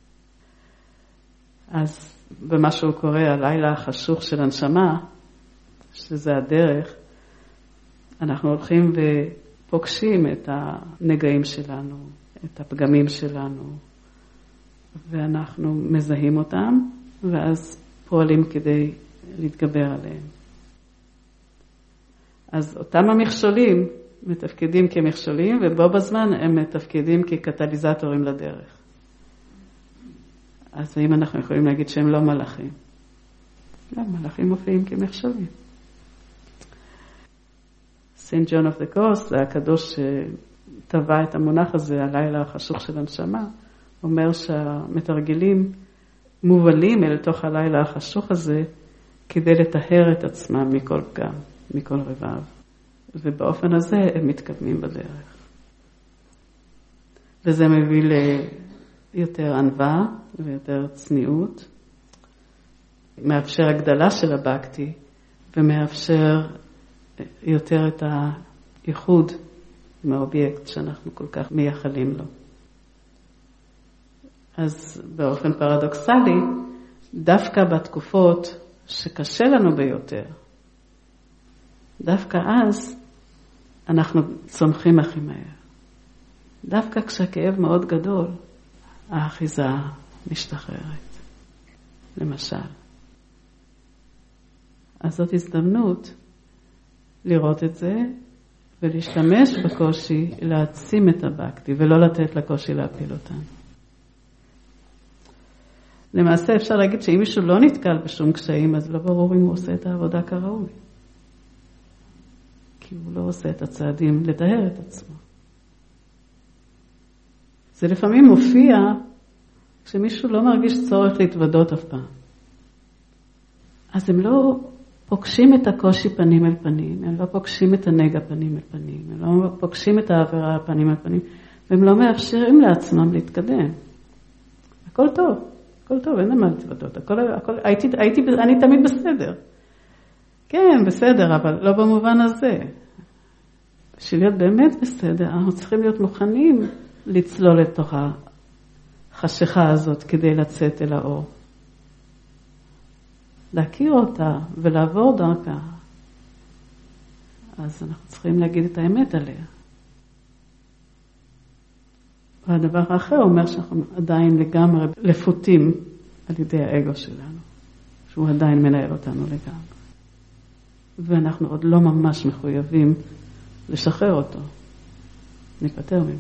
S1: אז במה שהוא קורא, הלילה החשוך של הנשמה, שזה הדרך, אנחנו הולכים ופוגשים את הנגעים שלנו, את הפגמים שלנו, ואנחנו מזהים אותם, ואז פועלים כדי להתגבר עליהם. אז אותם המכשולים מתפקדים כמכשולים, ובו בזמן הם מתפקדים כקטליזטורים לדרך. אז האם אנחנו יכולים להגיד שהם לא מלאכים? לא, מלאכים מופיעים כמכשולים. סנט ג'ון אוף דה קרוס, זה הקדוש שטבע את המונח הזה, הלילה החשוך של הנשמה, אומר שהמתרגלים מובלים אל תוך הלילה החשוך הזה, כדי לטהר את עצמם מכל פגם, מכל רבב. ובאופן הזה הם מתקדמים בדרך. וזה מביא ליותר ענווה ויותר צניעות, מאפשר הגדלה של הבקטי, ומאפשר יותר את הייחוד עם האובייקט שאנחנו כל כך מייחלים לו. אז באופן פרדוקסלי, דווקא בתקופות שקשה לנו ביותר, דווקא אז אנחנו צומחים הכי מהר. דווקא כשהכאב מאוד גדול, האחיזה משתחררת. למשל. אז זאת הזדמנות לראות את זה ולהשתמש בקושי להעצים את הבקטי ולא לתת לקושי להפיל אותן. למעשה אפשר להגיד שאם מישהו לא נתקל בשום קשיים, אז לא ברור אם הוא עושה את העבודה כראוי. כי הוא לא עושה את הצעדים לטהר את עצמו. זה לפעמים מופיע כשמישהו לא מרגיש צורך להתוודות אף פעם. אז הם לא פוגשים את הקושי פנים אל פנים, הם לא פוגשים את הנגע פנים אל פנים, הם לא פוגשים את העבירה פנים אל פנים, והם לא מאפשרים לעצמם להתקדם. הכל טוב, הכל טוב, אין למה להתוודות, הכל, הכל, הייתי, הייתי, אני תמיד בסדר. כן, בסדר, אבל לא במובן הזה. בשביל להיות באמת בסדר, אנחנו צריכים להיות מוכנים לצלול לתוך החשיכה הזאת כדי לצאת אל האור. להכיר אותה ולעבור דרכה. אז אנחנו צריכים להגיד את האמת עליה. והדבר האחר אומר שאנחנו עדיין לגמרי לפותים על ידי האגו שלנו, שהוא עדיין מנהל אותנו לגמרי. ואנחנו עוד לא ממש מחויבים לשחרר אותו, ניפטר ממנו.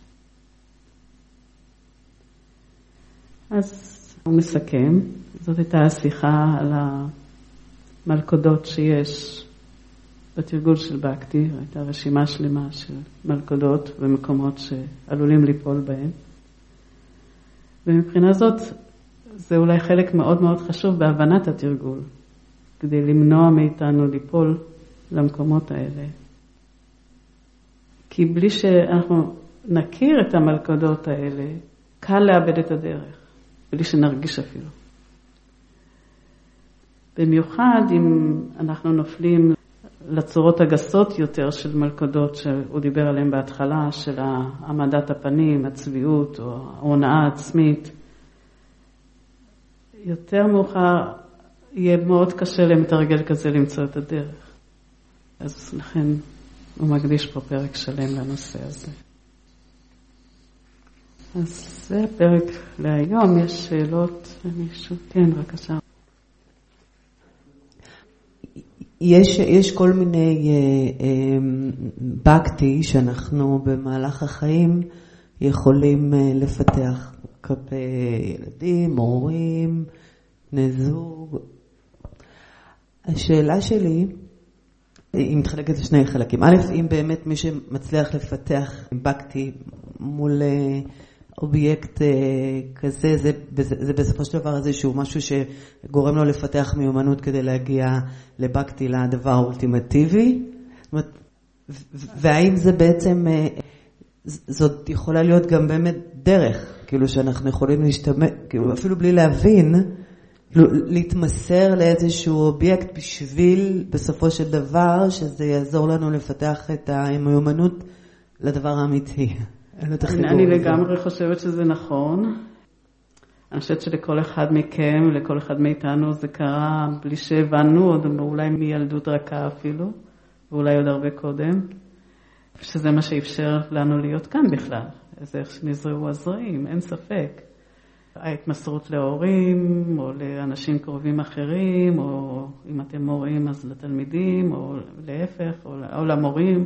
S1: אז הוא מסכם, זאת הייתה השיחה על המלכודות שיש בתרגול של בקטי, הייתה רשימה שלמה של מלכודות ומקומות שעלולים ליפול בהם. ומבחינה זאת, זה אולי חלק מאוד מאוד חשוב בהבנת התרגול, כדי למנוע מאיתנו ליפול למקומות האלה. כי בלי שאנחנו נכיר את המלכודות האלה, קל לאבד את הדרך, בלי שנרגיש אפילו. במיוחד אם אנחנו נופלים לצורות הגסות יותר של מלכודות שהוא דיבר עליהן בהתחלה, של העמדת הפנים, הצביעות או ההונאה העצמית. יותר מאוחר יהיה מאוד קשה למתרגל כזה למצוא את הדרך. אז לכן הוא מקדיש פה פרק שלם לנושא הזה. אז זה הפרק להיום. יש שאלות למישהו? כן, בבקשה.
S2: יש, יש כל מיני אה, אה, בקטי שאנחנו במהלך החיים יכולים אה, לפתח כלפי ילדים, הורים, בני זוג. השאלה שלי, היא מתחלקת לשני חלקים. א', אם באמת מי שמצליח לפתח בקטי מול אובייקט כזה, זה, זה בסופו של דבר איזשהו משהו שגורם לו לפתח מיומנות כדי להגיע לבקטי לדבר האולטימטיבי. זאת אומרת, והאם זה בעצם, זאת יכולה להיות גם באמת דרך, כאילו שאנחנו יכולים להשתמש, כאילו אפילו בלי להבין, להתמסר לאיזשהו אובייקט בשביל בסופו של דבר שזה יעזור לנו לפתח את המיומנות לדבר האמיתי.
S1: אני לגמרי חושבת שזה נכון. אני חושבת שלכל אחד מכם, לכל אחד מאיתנו זה קרה בלי שהבנו, עוד אולי מילדות רכה אפילו, ואולי עוד הרבה קודם, שזה מה שאפשר לנו להיות כאן בכלל. זה איך שנזרעו הזרעים, אין ספק. ההתמסרות להורים, או לאנשים קרובים אחרים, או אם אתם מורים אז לתלמידים, או להפך, או, או למורים.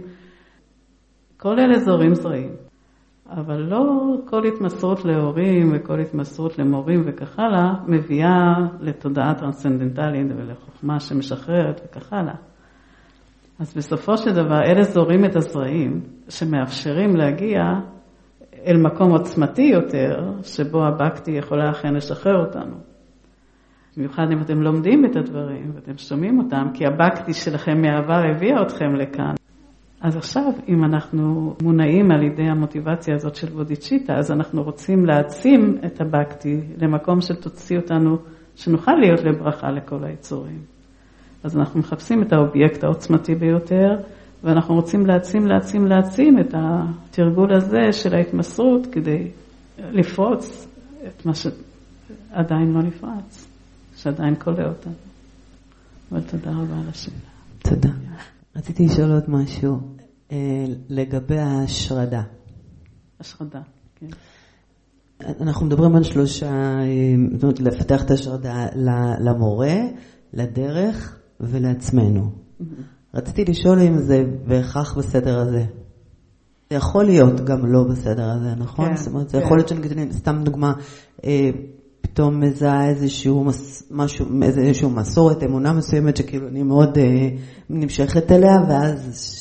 S1: כל אלה זורים זרעים. אבל לא כל התמסרות להורים וכל התמסרות למורים וכך הלאה, מביאה לתודעה טרנסצנדנטלית ולחוכמה שמשחררת וכך הלאה. אז בסופו של דבר, אלה זורים את הזרעים שמאפשרים להגיע אל מקום עוצמתי יותר, שבו הבקטי יכולה אכן לשחרר אותנו. במיוחד אם אתם לומדים את הדברים ואתם שומעים אותם, כי הבקטי שלכם מהעבר הביאה אתכם לכאן. אז עכשיו, אם אנחנו מונעים על ידי המוטיבציה הזאת של בודיצ'יטה, אז אנחנו רוצים להעצים את הבקטי למקום שתוציא אותנו, שנוכל להיות לברכה לכל היצורים. אז אנחנו מחפשים את האובייקט העוצמתי ביותר, ואנחנו רוצים להעצים, להעצים, להעצים את התרגול הזה של ההתמסרות כדי לפרוץ את מה שעדיין לא נפרץ, שעדיין קולה אותנו. אבל תודה רבה על השאלה.
S2: תודה. רציתי לשאול עוד משהו לגבי ההשרדה.
S1: השרדה, כן.
S2: אנחנו מדברים על שלושה, זאת אומרת, לפתח את ההשרדה למורה, לדרך ולעצמנו. רציתי לשאול אם זה בהכרח בסדר הזה. זה יכול להיות גם לא בסדר הזה, נכון?
S1: כן,
S2: זאת אומרת, זה
S1: כן.
S2: יכול להיות שאני, סתם דוגמה, פתאום מזהה איזשהו, משהו, איזשהו מסורת, אמונה מסוימת שכאילו אני מאוד אה, נמשכת אליה, ואז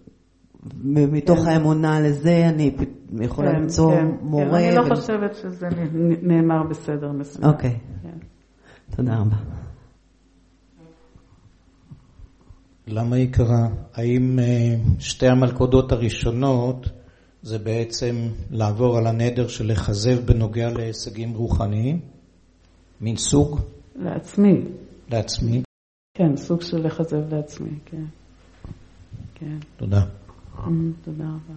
S2: מתוך כן. האמונה לזה אני יכולה כן, למצוא כן, מורה. כן.
S1: אני לא
S2: ו...
S1: חושבת שזה נאמר בסדר מסוים.
S2: אוקיי, כן. תודה רבה.
S3: למה היא קרה? האם שתי המלכודות הראשונות זה בעצם לעבור על הנדר של לחזב בנוגע להישגים רוחניים, מין סוג?
S1: לעצמי.
S3: לעצמי?
S1: כן, סוג של לחזב לעצמי, כן. כן.
S3: תודה.
S1: תודה רבה.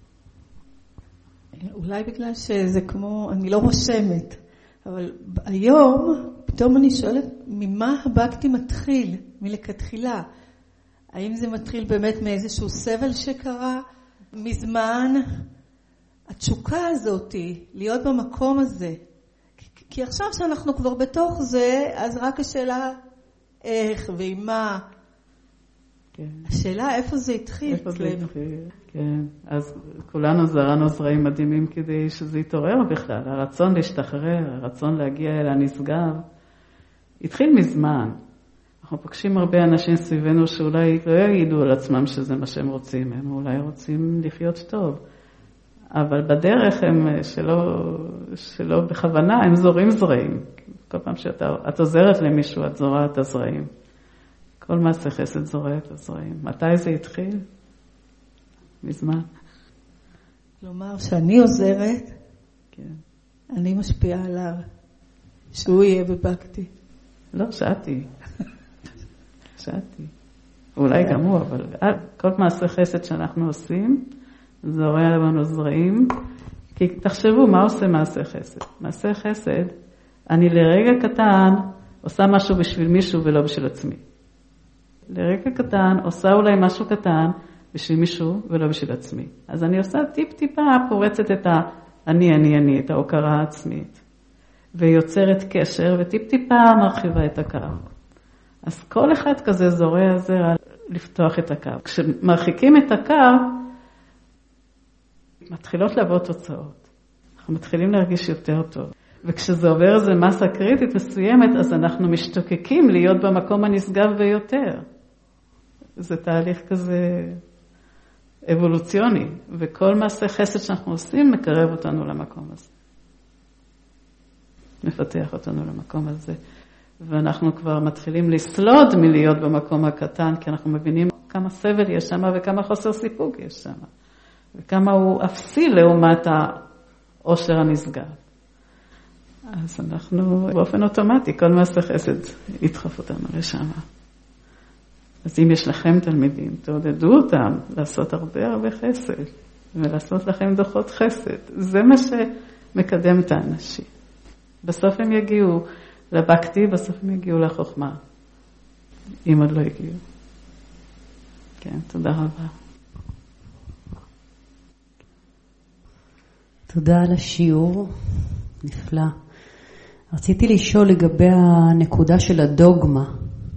S4: אולי בגלל שזה כמו, אני לא רושמת, אבל היום פתאום אני שואלת, ממה הבקטי מתחיל, מלכתחילה? האם זה מתחיל באמת מאיזשהו סבל שקרה מזמן? התשוקה הזאת, להיות במקום הזה. כי עכשיו שאנחנו כבר בתוך זה, אז רק השאלה איך ועם מה.
S1: כן.
S4: השאלה איפה זה התחיל.
S1: איפה זה התחיל, כן. אז כולנו זרענו זרעים מדהימים כדי שזה יתעורר בכלל. הרצון להשתחרר, הרצון להגיע אל הנשגב, התחיל מזמן. אנחנו פוגשים הרבה אנשים סביבנו שאולי לא יגידו על עצמם שזה מה שהם רוצים. הם אולי רוצים לחיות טוב. אבל בדרך הם שלא, שלא בכוונה, הם זורים זרעים. כל פעם שאת עוזרת למישהו, את זורה את הזרעים. כל מעשה חסד זורע את הזרעים. מתי זה התחיל? מזמן.
S4: כלומר, שאני עוזרת,
S1: כן.
S4: אני משפיעה עליו, שהוא יהיה בבקטי.
S1: לא, שעתי. שעתי. אולי גם הוא, אבל כל מעשה חסד שאנחנו עושים, זורע לנו זרעים. כי תחשבו, מה עושה מעשה חסד? מעשה חסד, אני לרגע קטן עושה משהו בשביל מישהו ולא בשביל עצמי. לרגע קטן, עושה אולי משהו קטן בשביל מישהו ולא בשביל עצמי. אז אני עושה טיפ טיפה, פורצת את האני, אני, אני, את ההוקרה העצמית. ויוצרת קשר וטיפ טיפה מרחיבה את הקו. אז כל אחד כזה זורע זרע לפתוח את הקו. כשמרחיקים את הקו, מתחילות לבוא תוצאות. אנחנו מתחילים להרגיש יותר טוב. וכשזה עובר איזו מסה קריטית מסוימת, אז אנחנו משתוקקים להיות במקום הנשגב ביותר. זה תהליך כזה אבולוציוני, וכל מעשה חסד שאנחנו עושים מקרב אותנו למקום הזה. מפתח אותנו למקום הזה. ואנחנו כבר מתחילים לסלוד מלהיות במקום הקטן, כי אנחנו מבינים כמה סבל יש שם וכמה חוסר סיפוק יש שם. וכמה הוא אפסי לעומת העושר הנשגב. אז אנחנו באופן אוטומטי, כל מעשה חסד ידחוף אותנו לשם. אז אם יש לכם תלמידים, תעודדו אותם לעשות הרבה הרבה חסד, ולעשות לכם דוחות חסד. זה מה שמקדם את האנשים. בסוף הם יגיעו לבקטי, בסוף הם יגיעו לחוכמה. אם עוד לא הגיעו. כן, תודה רבה.
S5: תודה על השיעור, נפלא. רציתי לשאול לגבי הנקודה של הדוגמה.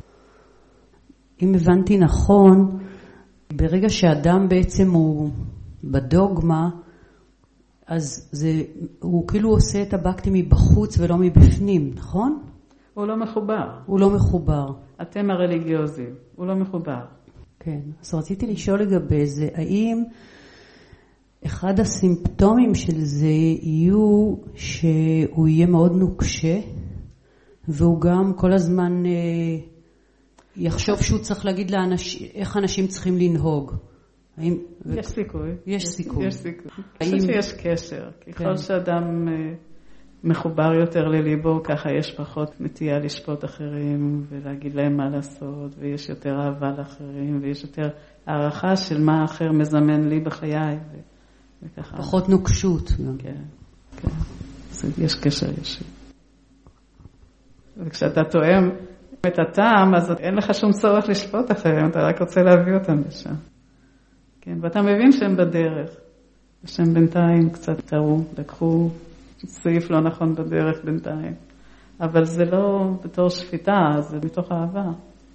S5: אם הבנתי נכון, ברגע שאדם בעצם הוא בדוגמה, אז זה, הוא כאילו עושה את הבקטי מבחוץ ולא מבפנים, נכון?
S1: הוא לא מחובר.
S5: הוא לא מחובר.
S1: אתם הרליגיוזים, הוא לא מחובר.
S5: כן, אז רציתי לשאול לגבי זה, האם אחד הסימפטומים של זה יהיו שהוא יהיה מאוד נוקשה, והוא גם כל הזמן אה, יחשוב שהוא צריך להגיד לאנשים, איך אנשים צריכים לנהוג. האם,
S1: יש ו... סיכוי.
S5: יש
S1: יש
S5: סיכוי.
S1: יש סיכוי. אני חושבת שיש קשר. ככל כן. שאדם אה, מחובר יותר לליבו, ככה יש פחות נטייה לשפוט אחרים ולהגיד להם מה לעשות, ויש יותר אהבה לאחרים, ויש יותר הערכה של מה האחר מזמן לי בחיי. ו... וככה.
S5: פחות נוקשות.
S1: כן, כן. אז יש קשר ישיר. וכשאתה תואם את הטעם, אז אין לך שום צורך לשפוט אחרים, אתה רק רוצה להביא אותם לשם. כן, ואתה מבין שהם בדרך, ושהם בינתיים קצת טעו, לקחו סעיף לא נכון בדרך בינתיים. אבל זה לא בתור שפיטה, זה מתוך אהבה.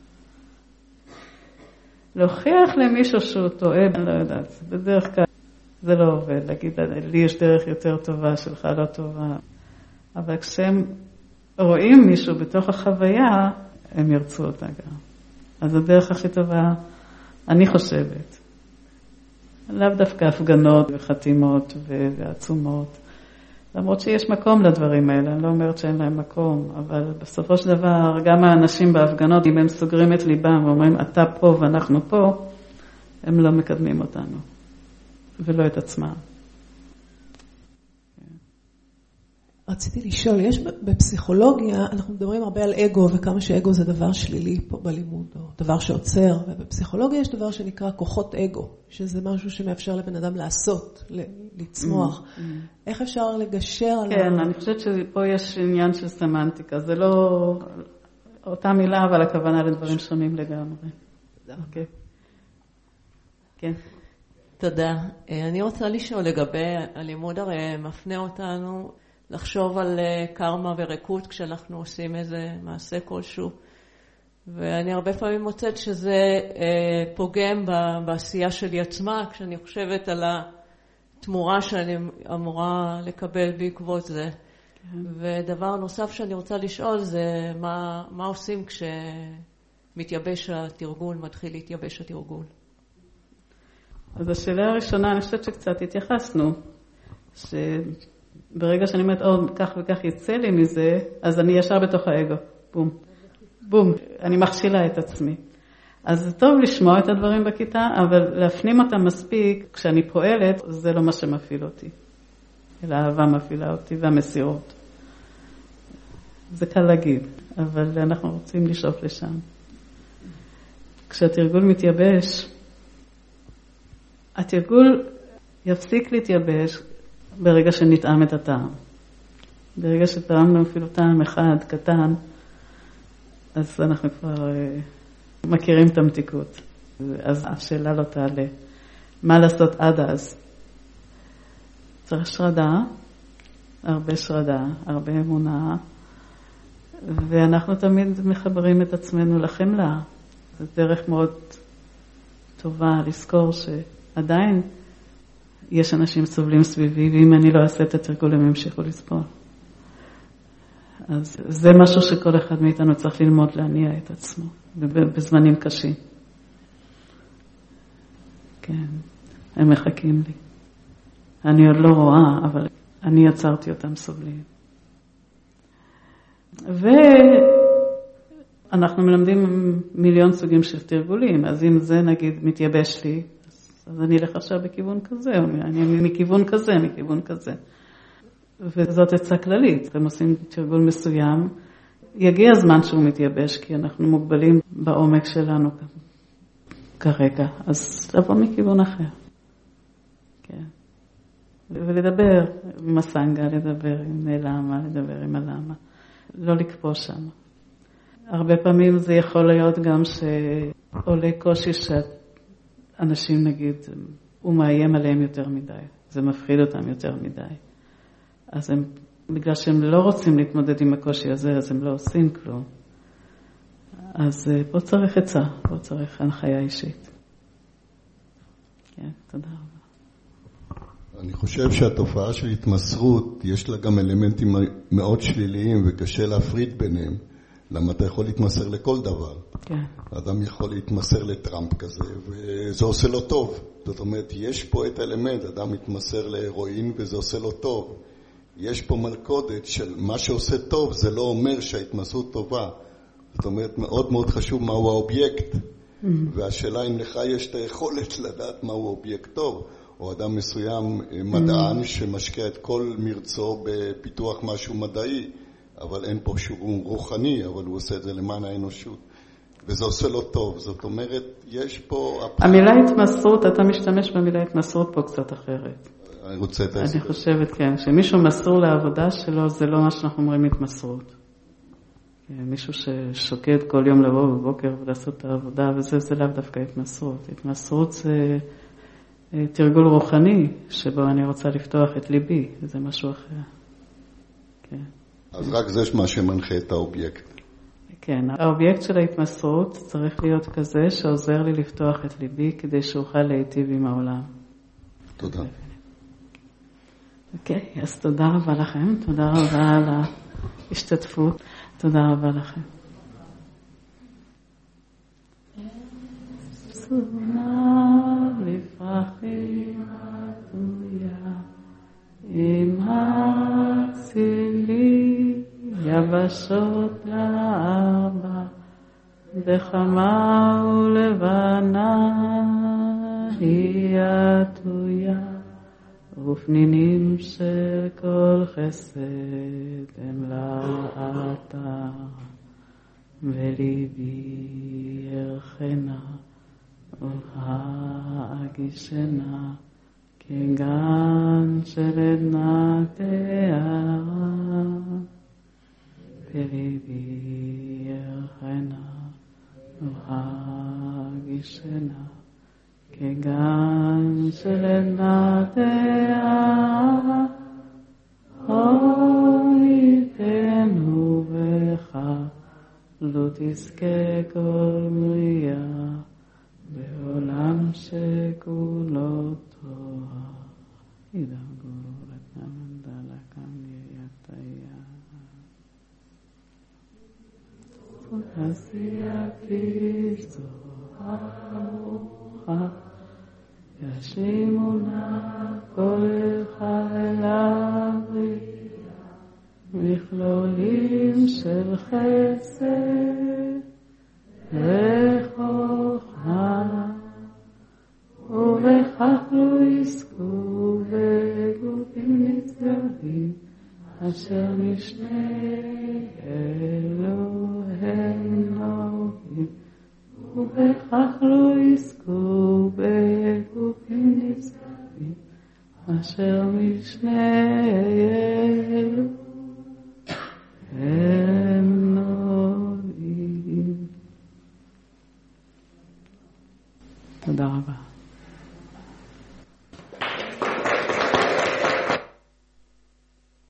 S1: להוכיח למישהו שהוא טועה, אני לא יודעת, בדרך כלל זה לא עובד, להגיד, לי יש דרך יותר טובה, שלך לא טובה. אבל כשהם רואים מישהו בתוך החוויה, הם ירצו אותה גם. אז הדרך הכי טובה, אני חושבת, לאו דווקא הפגנות וחתימות ועצומות, למרות שיש מקום לדברים האלה, אני לא אומרת שאין להם מקום, אבל בסופו של דבר, גם האנשים בהפגנות, אם הם סוגרים את ליבם ואומרים, אתה פה ואנחנו פה, הם לא מקדמים אותנו, ולא את עצמם.
S6: רציתי לשאול, יש בפסיכולוגיה, אנחנו מדברים הרבה על אגו, וכמה שאגו זה דבר שלילי פה בלימוד, או דבר שעוצר, ובפסיכולוגיה יש דבר שנקרא כוחות אגו, שזה משהו שמאפשר לבן אדם לעשות, לצמוח. איך אפשר לגשר על...
S1: כן, אני חושבת שפה יש עניין של סמנטיקה, זה לא אותה מילה, אבל הכוונה לדברים שונים לגמרי. אוקיי. כן.
S7: תודה. אני רוצה לשאול לגבי הלימוד, הרי מפנה אותנו לחשוב על קרמה וריקות כשאנחנו עושים איזה מעשה כלשהו. ואני הרבה פעמים מוצאת שזה פוגם בעשייה שלי עצמה, כשאני חושבת על התמורה שאני אמורה לקבל בעקבות זה. כן. ודבר נוסף שאני רוצה לשאול זה מה, מה עושים כשמתייבש התרגול, מתחיל להתייבש התרגול.
S1: אז השאלה הראשונה, אני חושבת שקצת התייחסנו, שברגע שאני אומרת, או כך וכך יצא לי מזה, אז אני ישר בתוך האגו, בום, בום, אני מכשילה את עצמי. אז זה טוב לשמוע את הדברים בכיתה, אבל להפנים אותם מספיק, כשאני פועלת, זה לא מה שמפעיל אותי, אלא האהבה מפעילה אותי והמסירות. זה קל להגיד, אבל אנחנו רוצים לשאוף לשם. כשהתרגול מתייבש, התרגול יפסיק להתייבש ברגע שנטעם את הטעם. ברגע שטעמנו אפילו טעם אחד קטן, אז אנחנו כבר uh, מכירים את המתיקות. אז השאלה לא תעלה. מה לעשות עד אז? צריך שרדה, הרבה שרדה, הרבה אמונה, ואנחנו תמיד מחברים את עצמנו לחמלה. זו דרך מאוד טובה לזכור ש... עדיין יש אנשים סובלים סביבי, ואם אני לא אעשה את התרגול, הם ימשיכו לסבול. אז זה משהו שכל אחד מאיתנו צריך ללמוד להניע את עצמו, בזמנים קשים. כן, הם מחכים לי. אני עוד לא רואה, אבל אני יצרתי אותם סובלים. ואנחנו מלמדים מיליון סוגים של תרגולים, אז אם זה נגיד מתייבש לי, אז אני אלך עכשיו בכיוון כזה, או אני מכיוון כזה, מכיוון כזה. וזאת עצה כללית. אתם עושים תרגול מסוים, יגיע הזמן שהוא מתייבש, כי אנחנו מוגבלים בעומק שלנו כרגע. אז לבוא מכיוון אחר. כן. ולדבר עם הסנגה, לדבר עם נעלמה, לדבר עם הלמה. לא לקפוא שם. הרבה פעמים זה יכול להיות גם שעולה קושי שאת, אנשים נגיד, הוא מאיים עליהם יותר מדי, זה מפחיד אותם יותר מדי. אז הם, בגלל שהם לא רוצים להתמודד עם הקושי הזה, אז הם לא עושים כלום. אז פה צריך עצה, פה צריך הנחיה אישית. כן, תודה רבה.
S8: אני חושב שהתופעה של התמסרות, יש לה גם אלמנטים מאוד שליליים וקשה להפריד ביניהם. למה אתה יכול להתמסר לכל דבר. כן. אדם יכול להתמסר לטראמפ כזה, וזה עושה לו טוב. זאת אומרת, יש פה את האלמנט, אדם מתמסר להירואין וזה עושה לו טוב. יש פה מלכודת של מה שעושה טוב, זה לא אומר שההתמסרות טובה. זאת אומרת, מאוד מאוד חשוב מהו האובייקט. Mm-hmm. והשאלה אם לך יש את היכולת לדעת מהו אובייקט טוב, או אדם מסוים, מדען, mm-hmm. שמשקיע את כל מרצו בפיתוח משהו מדעי, אבל אין פה שהוא רוחני, אבל הוא עושה את זה למען האנושות. וזה עושה לו טוב. זאת אומרת, יש פה...
S1: המילה התמסרות, אתה משתמש במילה התמסרות פה קצת אחרת.
S8: אני רוצה את זה.
S1: אני חושבת, כן, שמישהו מסור לעבודה שלו, זה לא מה שאנחנו אומרים התמסרות. מישהו ששוקד כל יום לבוא בבוקר ולעשות את העבודה, וזה זה לאו דווקא התמסרות. התמסרות זה תרגול רוחני, שבו אני רוצה לפתוח את ליבי, וזה משהו אחר. כן.
S8: אז רק זה מה שמנחה את האובייקט.
S1: כן, האובייקט של ההתמסרות צריך להיות כזה שעוזר לי לפתוח את ליבי כדי שאוכל להיטיב עם העולם.
S8: תודה.
S1: אוקיי, אז תודה רבה לכם, תודה רבה על ההשתתפות, תודה רבה לכם. סונה לפרחים עטויה עם הצילי יבשות לארבע בחמה ולבנה היא עטויה ופנינים של כל חסד אמלאתה, וליבי ירחנה ולהגישנה כגן של עדנה תארה, וליבי ירחנה ולהגישנה כגן של עדנה תארה, אוי תנו בך לא תזכה כל בריאה בעולם שכולו טוהר. ידאגו רתנמנדלה כאן יתיה עשייתי זוהרוחה ישימונה כל חיילה בריאה מכלולים של חסד וחוכמה, ובכך לא יזכו בגופים נצלבים אשר משני אלוהים נוגעים, ובכך לא יזכו בגופים נצלבים אשר משני אלוהים הם נוגעים. תודה רבה.